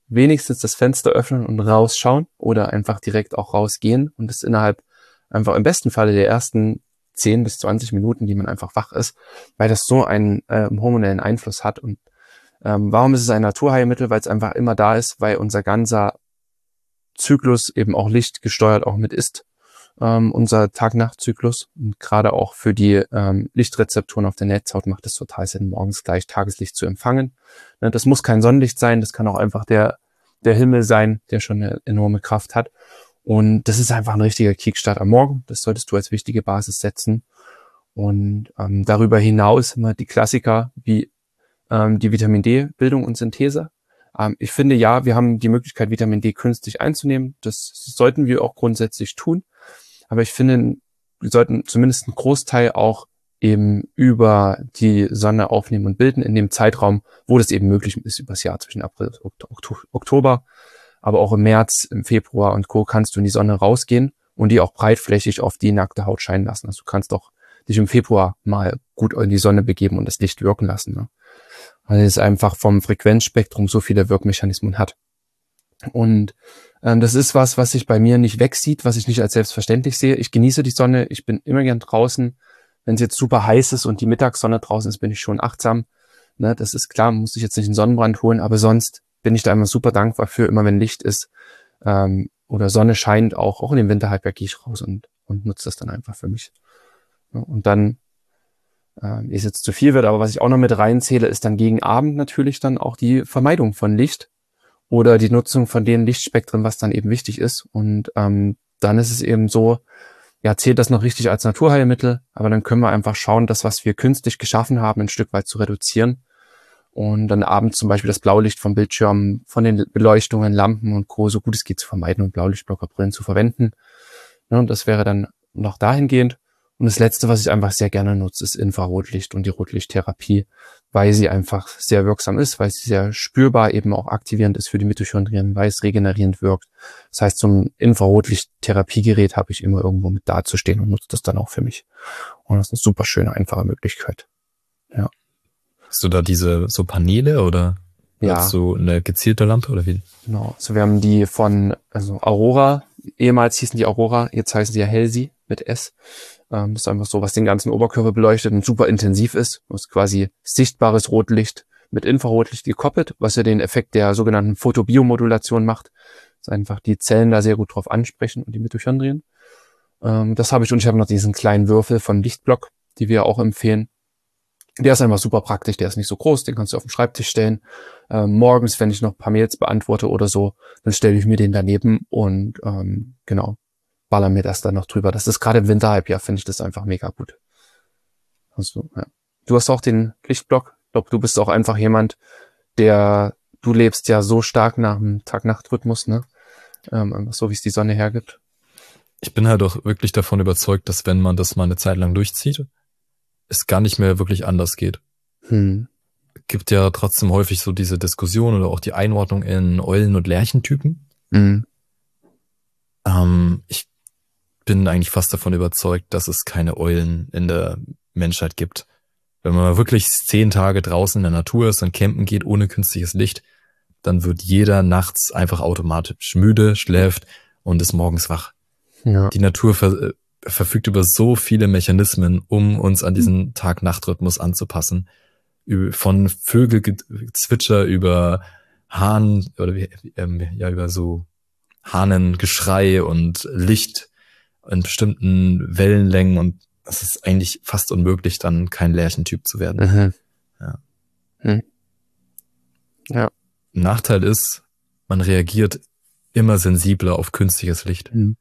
Speaker 3: wenigstens das Fenster öffnen und rausschauen oder einfach direkt auch rausgehen und das innerhalb einfach im besten Falle der ersten zehn bis zwanzig Minuten, die man einfach wach ist, weil das so einen äh, hormonellen Einfluss hat. Und ähm, warum ist es ein Naturheilmittel? Weil es einfach immer da ist, weil unser ganzer Zyklus eben auch lichtgesteuert auch mit ist. Ähm, unser Tag-Nacht-Zyklus und gerade auch für die ähm, Lichtrezeptoren auf der Netzhaut macht es total Sinn, morgens gleich Tageslicht zu empfangen. Ne, das muss kein Sonnenlicht sein, das kann auch einfach der der Himmel sein, der schon eine enorme Kraft hat. Und das ist einfach ein richtiger Kickstart am Morgen. Das solltest du als wichtige Basis setzen. Und ähm, darüber hinaus immer die Klassiker wie ähm, die Vitamin-D-Bildung und Synthese. Ähm, ich finde, ja, wir haben die Möglichkeit, Vitamin D künstlich einzunehmen. Das sollten wir auch grundsätzlich tun. Aber ich finde, wir sollten zumindest einen Großteil auch eben über die Sonne aufnehmen und bilden in dem Zeitraum, wo das eben möglich ist, übers Jahr zwischen April und Oktober. Aber auch im März, im Februar und Co. kannst du in die Sonne rausgehen und die auch breitflächig auf die nackte Haut scheinen lassen. Also du kannst auch dich im Februar mal gut in die Sonne begeben und das Licht wirken lassen. Ne? Weil es einfach vom Frequenzspektrum so viele Wirkmechanismen hat. Und ähm, das ist was, was sich bei mir nicht wegsieht, was ich nicht als selbstverständlich sehe. Ich genieße die Sonne, ich bin immer gern draußen. Wenn es jetzt super heiß ist und die Mittagssonne draußen ist, bin ich schon achtsam. Ne, das ist klar, muss ich jetzt nicht einen Sonnenbrand holen, aber sonst bin ich da immer super dankbar für, immer wenn Licht ist ähm, oder Sonne scheint, auch auch in dem Winterhalbjahr gehe ich raus und und nutze das dann einfach für mich. Ja, und dann, äh, ist jetzt zu viel wird, aber was ich auch noch mit reinzähle, ist dann gegen Abend natürlich dann auch die Vermeidung von Licht oder die Nutzung von den Lichtspektren, was dann eben wichtig ist. Und ähm, dann ist es eben so, ja, zählt das noch richtig als Naturheilmittel, aber dann können wir einfach schauen, das, was wir künstlich geschaffen haben, ein Stück weit zu reduzieren und dann abends zum Beispiel das Blaulicht vom Bildschirm, von den Beleuchtungen, Lampen und Co. so gut es geht zu vermeiden und Blaulichtblockerbrillen zu verwenden. Ja, und das wäre dann noch dahingehend. Und das Letzte, was ich einfach sehr gerne nutze, ist Infrarotlicht und die Rotlichttherapie, weil sie einfach sehr wirksam ist, weil sie sehr spürbar eben auch aktivierend ist für die Mitochondrien, weil es regenerierend wirkt. Das heißt, so ein Infrarotlicht-Therapiegerät habe ich immer irgendwo mit dazustehen und nutze das dann auch für mich. Und das ist eine super schöne, einfache Möglichkeit. Ja.
Speaker 1: Hast du da diese so Paneele oder
Speaker 3: ja.
Speaker 1: Hast du eine gezielte Lampe oder wie?
Speaker 3: Genau. Also wir haben die von also Aurora, ehemals hießen die Aurora, jetzt heißen sie ja Helsi mit S. Ähm, das ist einfach so, was den ganzen Oberkörper beleuchtet und super intensiv ist. Das ist quasi sichtbares Rotlicht mit Infrarotlicht gekoppelt, was ja den Effekt der sogenannten Photobiomodulation macht. Das ist einfach die Zellen da sehr gut drauf ansprechen und die Mitochondrien. Ähm, das habe ich und ich habe noch diesen kleinen Würfel von Lichtblock, die wir auch empfehlen. Der ist einfach super praktisch, der ist nicht so groß, den kannst du auf den Schreibtisch stellen. Ähm, morgens, wenn ich noch ein paar Mails beantworte oder so, dann stelle ich mir den daneben und ähm, genau, baller mir das dann noch drüber. Das ist gerade im Winterhalbjahr, finde ich das einfach mega gut. Also, ja. Du hast auch den Lichtblock. Ich glaube, du bist auch einfach jemand, der, du lebst ja so stark nach dem Tag-Nacht-Rhythmus, ne? Ähm, einfach so, wie es die Sonne hergibt.
Speaker 1: Ich bin halt auch wirklich davon überzeugt, dass wenn man das mal eine Zeit lang durchzieht, es gar nicht mehr wirklich anders geht.
Speaker 3: Hm.
Speaker 1: Gibt ja trotzdem häufig so diese Diskussion oder auch die Einordnung in Eulen- und Lerchentypen.
Speaker 3: Mhm.
Speaker 1: Ähm, ich bin eigentlich fast davon überzeugt, dass es keine Eulen in der Menschheit gibt. Wenn man mal wirklich zehn Tage draußen in der Natur ist und campen geht ohne künstliches Licht, dann wird jeder nachts einfach automatisch müde, schläft und ist morgens wach.
Speaker 3: Ja.
Speaker 1: Die Natur ver verfügt über so viele Mechanismen, um uns an diesen Tag-Nacht-Rhythmus anzupassen. Von Vögelgezwitscher über Hahn oder wie, ähm, ja über so Hahnengeschrei und Licht in bestimmten Wellenlängen und es ist eigentlich fast unmöglich, dann kein Lerchentyp zu werden.
Speaker 3: Mhm.
Speaker 1: Ja.
Speaker 3: Hm. Ja.
Speaker 1: Nachteil ist, man reagiert immer sensibler auf künstliches Licht.
Speaker 3: Mhm.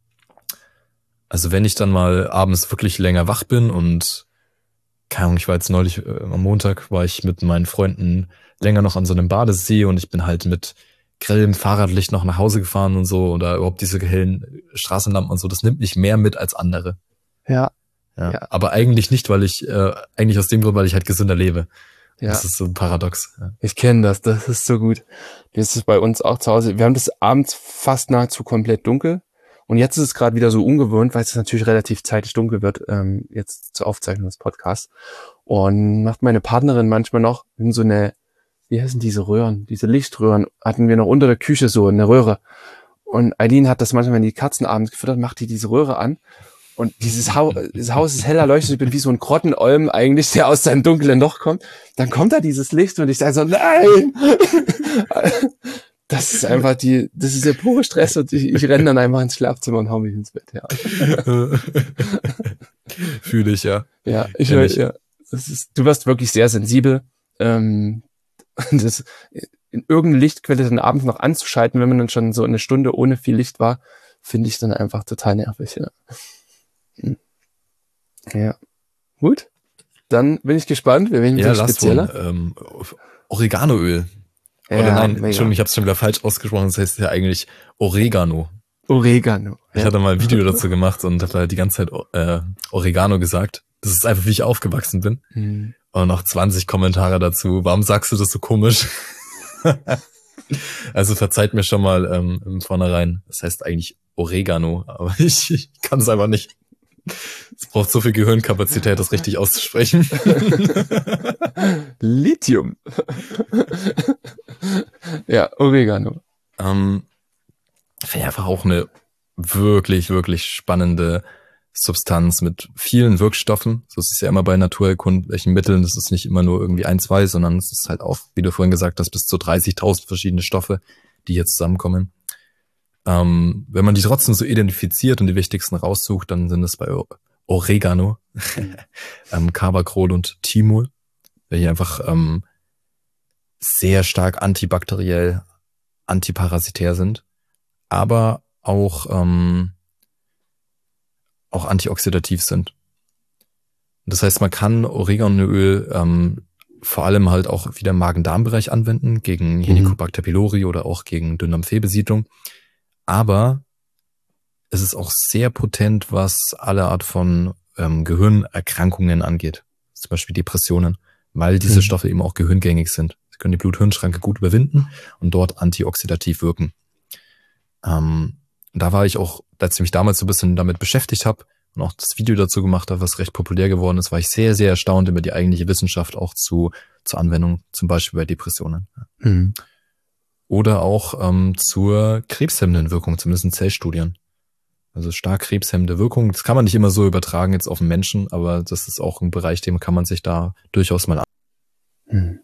Speaker 1: Also wenn ich dann mal abends wirklich länger wach bin und keine Ahnung, ich war jetzt neulich äh, am Montag, war ich mit meinen Freunden länger noch an so einem Badesee und ich bin halt mit grellem Fahrradlicht noch nach Hause gefahren und so oder überhaupt diese hellen Straßenlampen und so, das nimmt mich mehr mit als andere.
Speaker 3: Ja.
Speaker 1: Ja.
Speaker 3: Ja.
Speaker 1: Aber eigentlich nicht, weil ich, äh, eigentlich aus dem Grund, weil ich halt gesünder lebe.
Speaker 3: Ja.
Speaker 1: Das ist so ein Paradox. Ja.
Speaker 3: Ich kenne das, das ist so gut. Das ist bei uns auch zu Hause. Wir haben das abends fast nahezu komplett dunkel. Und jetzt ist es gerade wieder so ungewohnt, weil es natürlich relativ zeitig dunkel wird, ähm, jetzt zur Aufzeichnung des Podcasts. Und macht meine Partnerin manchmal noch so eine wie heißen diese Röhren? Diese Lichtröhren hatten wir noch unter der Küche so eine Röhre. Und Eileen hat das manchmal, wenn die Katzen abends gefüttert, macht die diese Röhre an. Und dieses Haus, dieses Haus ist heller leuchtet. Ich bin wie so ein Grottenolm eigentlich, der aus seinem dunklen Loch kommt. Dann kommt da dieses Licht und ich sage so, nein! Das ist einfach die, das ist der pure Stress und ich, ich renne dann einfach ins Schlafzimmer und hau mich ins Bett, ja.
Speaker 1: Fühle ich, ja.
Speaker 3: Ja, ich, ich. ja. Das ist, du wirst wirklich sehr sensibel. Ähm, das, in irgendeine Lichtquelle dann abends noch anzuschalten, wenn man dann schon so eine Stunde ohne viel Licht war, finde ich dann einfach total nervig, ja. Hm. Ja. Gut. Dann bin ich gespannt. Wir werden
Speaker 1: ja,
Speaker 3: spezieller.
Speaker 1: Ähm, Oreganoöl.
Speaker 3: Ja,
Speaker 1: Oder nein,
Speaker 3: mega.
Speaker 1: Entschuldigung, ich habe es schon wieder falsch ausgesprochen. Das heißt ja eigentlich Oregano.
Speaker 3: Oregano.
Speaker 1: Ich
Speaker 3: ja.
Speaker 1: hatte mal ein Video dazu gemacht und habe halt die ganze Zeit äh, Oregano gesagt. Das ist einfach, wie ich aufgewachsen bin.
Speaker 3: Hm.
Speaker 1: Und noch zwanzig Kommentare dazu. Warum sagst du das so komisch? Also verzeiht mir schon mal ähm, im Vornherein. Das heißt eigentlich Oregano, aber ich, ich kann es einfach nicht. Es braucht so viel Gehirnkapazität, das richtig auszusprechen.
Speaker 3: Lithium. Ja, Oregano.
Speaker 1: Ähm, Wäre einfach auch eine wirklich, wirklich spannende Substanz mit vielen Wirkstoffen. So ist es ja immer bei naturerkundlichen Mitteln. Das ist nicht immer nur irgendwie ein, zwei, sondern es ist halt auch, wie du vorhin gesagt hast, bis zu dreißigtausend verschiedene Stoffe, die hier zusammenkommen. Ähm, wenn man die trotzdem so identifiziert und die wichtigsten raussucht, dann sind es bei Oregano, ähm, Carbagrol und Thymol, welche einfach ähm, sehr stark antibakteriell, antiparasitär sind, aber auch ähm, auch antioxidativ sind. Das heißt, man kann Oreganoöl ähm, vor allem halt auch wieder im Magen-Darm-Bereich anwenden, gegen Helicobacter pylori oder auch gegen Dünndarmfehlbesiedlung. Aber es ist auch sehr potent, was alle Art von ähm, Gehirnerkrankungen angeht. Zum Beispiel Depressionen, weil diese mhm. Stoffe eben auch gehirngängig sind. Sie können die Blut-Hirn-Schranke gut überwinden und dort antioxidativ wirken. Ähm, da war ich auch, als ich mich damals so ein bisschen damit beschäftigt habe und auch das Video dazu gemacht habe, was recht populär geworden ist, war ich sehr, sehr erstaunt über die eigentliche Wissenschaft auch zu zur Anwendung, zum Beispiel bei Depressionen.
Speaker 3: Mhm.
Speaker 1: Oder auch ähm, zur krebshemmenden Wirkung, zumindest in Zellstudien. Also stark krebshemmende Wirkung. Das kann man nicht immer so übertragen jetzt auf den Menschen, aber das ist auch ein Bereich, dem kann man sich da durchaus mal an.
Speaker 3: Hm.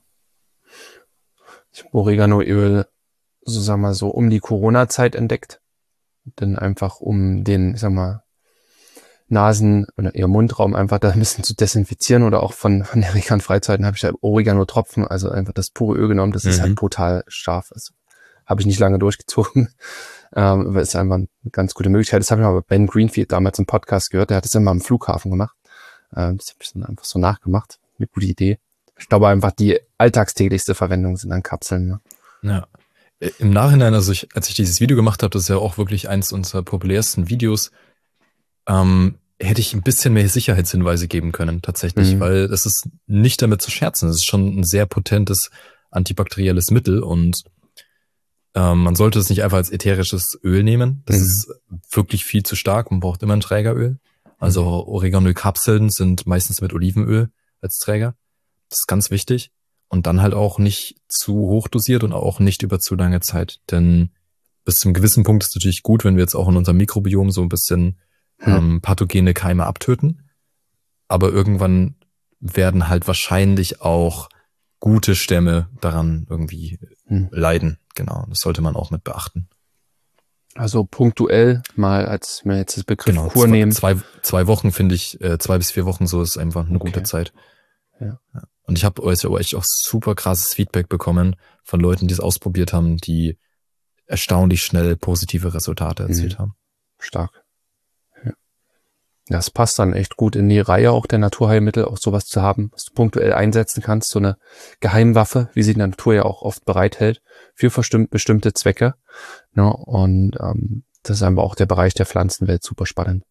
Speaker 3: Ich habe Oreganoöl, so sagen wir so, um die Corona-Zeit entdeckt. Dann einfach um den, ich sag mal, Nasen- oder eher Mundraum einfach da ein bisschen zu desinfizieren oder auch von, von Erregern Freizeiten habe ich halt Oregano-Tropfen, also einfach das pure Öl genommen. Das mhm. ist halt brutal scharf. Also habe ich nicht lange durchgezogen. Ähm, aber ist einfach eine ganz gute Möglichkeit. Das habe ich mal bei Ben Greenfield damals im Podcast gehört. Der hat das immer am Flughafen gemacht. Ähm, das habe ich dann einfach so nachgemacht. Eine gute Idee. Ich glaube einfach, die alltagstäglichste Verwendung sind dann Kapseln. Ne?
Speaker 1: Ja. Im Nachhinein, also ich, als ich dieses Video gemacht habe, das ist ja auch wirklich eins unserer populärsten Videos, ähm, hätte ich ein bisschen mehr Sicherheitshinweise geben können, tatsächlich, mhm. weil es ist nicht damit zu scherzen. Es ist schon ein sehr potentes antibakterielles Mittel und ähm, man sollte es nicht einfach als ätherisches Öl nehmen. Das mhm. ist wirklich viel zu stark. Man braucht immer ein Trägeröl. Also mhm. Oregano-Kapseln sind meistens mit Olivenöl als Träger. Das ist ganz wichtig. Und dann halt auch nicht zu hoch dosiert und auch nicht über zu lange Zeit. Denn bis zu einem gewissen Punkt ist es natürlich gut, wenn wir jetzt auch in unserem Mikrobiom so ein bisschen hm. ähm, pathogene Keime abtöten. Aber irgendwann werden halt wahrscheinlich auch gute Stämme daran irgendwie hm. leiden. Genau, das sollte man auch mit beachten.
Speaker 3: Also punktuell mal, als wir jetzt das Begriff
Speaker 1: genau,
Speaker 3: Kur
Speaker 1: zwei,
Speaker 3: nehmen.
Speaker 1: Zwei, zwei Wochen finde ich, äh, zwei bis vier Wochen so ist einfach eine okay. gute Zeit.
Speaker 3: Ja.
Speaker 1: Ja. Und ich habe also echt auch super krasses Feedback bekommen von Leuten, die es ausprobiert haben, die erstaunlich schnell positive Resultate erzielt mhm. haben.
Speaker 3: Stark. Ja. Das passt dann echt gut in die Reihe auch der Naturheilmittel, auch sowas zu haben, was du punktuell einsetzen kannst, so eine Geheimwaffe, wie sie in der Natur ja auch oft bereithält, für bestimmt, bestimmte Zwecke. Ja, und ähm, das ist einfach auch der Bereich der Pflanzenwelt super spannend.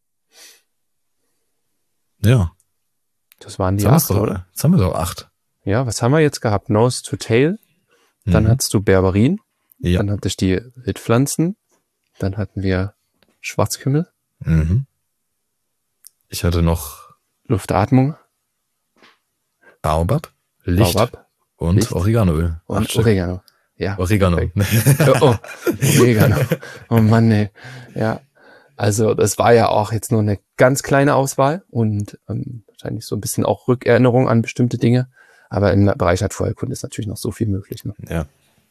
Speaker 1: Ja.
Speaker 3: Das waren die
Speaker 1: jetzt
Speaker 3: acht, oder?
Speaker 1: Jetzt haben wir doch acht.
Speaker 3: Ja, was haben wir jetzt gehabt? Nose to Tail. Dann mhm. hattest du Berberin. Ja. Dann hatte ich die Wildpflanzen. Dann hatten wir Schwarzkümmel.
Speaker 1: Mhm. Ich hatte noch
Speaker 3: Luftatmung.
Speaker 1: Baobab. Licht.
Speaker 3: Baobab.
Speaker 1: Und
Speaker 3: Licht.
Speaker 1: Oreganoöl.
Speaker 3: Und
Speaker 1: Acht Stück.
Speaker 3: Oregano. Ja.
Speaker 1: Oregano.
Speaker 3: oh, oh, Oregano. Oh Mann, nee. Ja. Also das war ja auch jetzt nur eine ganz kleine Auswahl und ähm, wahrscheinlich so ein bisschen auch Rückerinnerung an bestimmte Dinge. Aber im Bereich Heilkunde ist natürlich noch so viel möglich. Ne?
Speaker 1: Ja.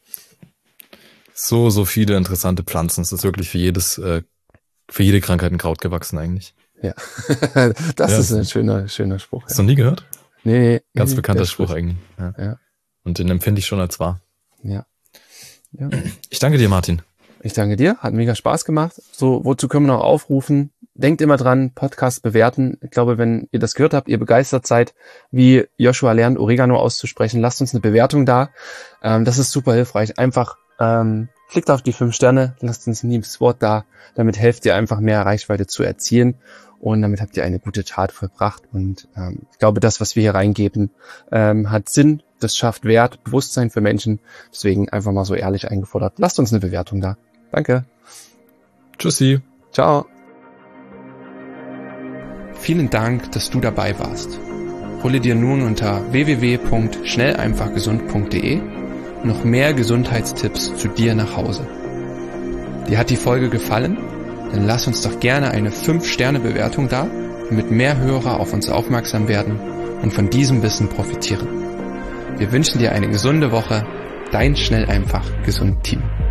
Speaker 1: So, so viele interessante Pflanzen. Es ist wirklich für jedes, äh, für jede Krankheit ein Kraut gewachsen eigentlich.
Speaker 3: Ja. das
Speaker 1: ja.
Speaker 3: ist ein schöner, schöner Spruch.
Speaker 1: Hast du noch nie gehört?
Speaker 3: Nee, nee.
Speaker 1: Ganz
Speaker 3: nee,
Speaker 1: bekannter Spruch eigentlich. Ja.
Speaker 3: Ja.
Speaker 1: Und den empfinde ich schon als wahr.
Speaker 3: Ja. ja.
Speaker 1: Ich danke dir, Martin.
Speaker 3: Ich danke dir. Hat mega Spaß gemacht. So, wozu können wir noch aufrufen? Denkt immer dran, Podcast bewerten. Ich glaube, wenn ihr das gehört habt, ihr begeistert seid, wie Joshua lernt, Oregano auszusprechen, lasst uns eine Bewertung da. Ähm, das ist super hilfreich. Einfach ähm, klickt auf die fünf Sterne, lasst uns ein liebes Wort da. Damit helft ihr einfach mehr Reichweite zu erzielen. Und damit habt ihr eine gute Tat vollbracht. Und ähm, ich glaube, das, was wir hier reingeben, ähm, hat Sinn. Das schafft Wert, Bewusstsein für Menschen. Deswegen einfach mal so ehrlich eingefordert. Lasst uns eine Bewertung da. Danke.
Speaker 1: Tschüssi.
Speaker 3: Ciao.
Speaker 4: Vielen Dank, dass du dabei warst. Hole dir nun unter w w w punkt schnell einfach gesund punkt d e noch mehr Gesundheitstipps zu dir nach Hause. Dir hat die Folge gefallen? Dann lass uns doch gerne eine fünf Sterne Bewertung da, damit mehr Hörer auf uns aufmerksam werden und von diesem Wissen profitieren. Wir wünschen dir eine gesunde Woche. Dein Schnell einfach gesund Team.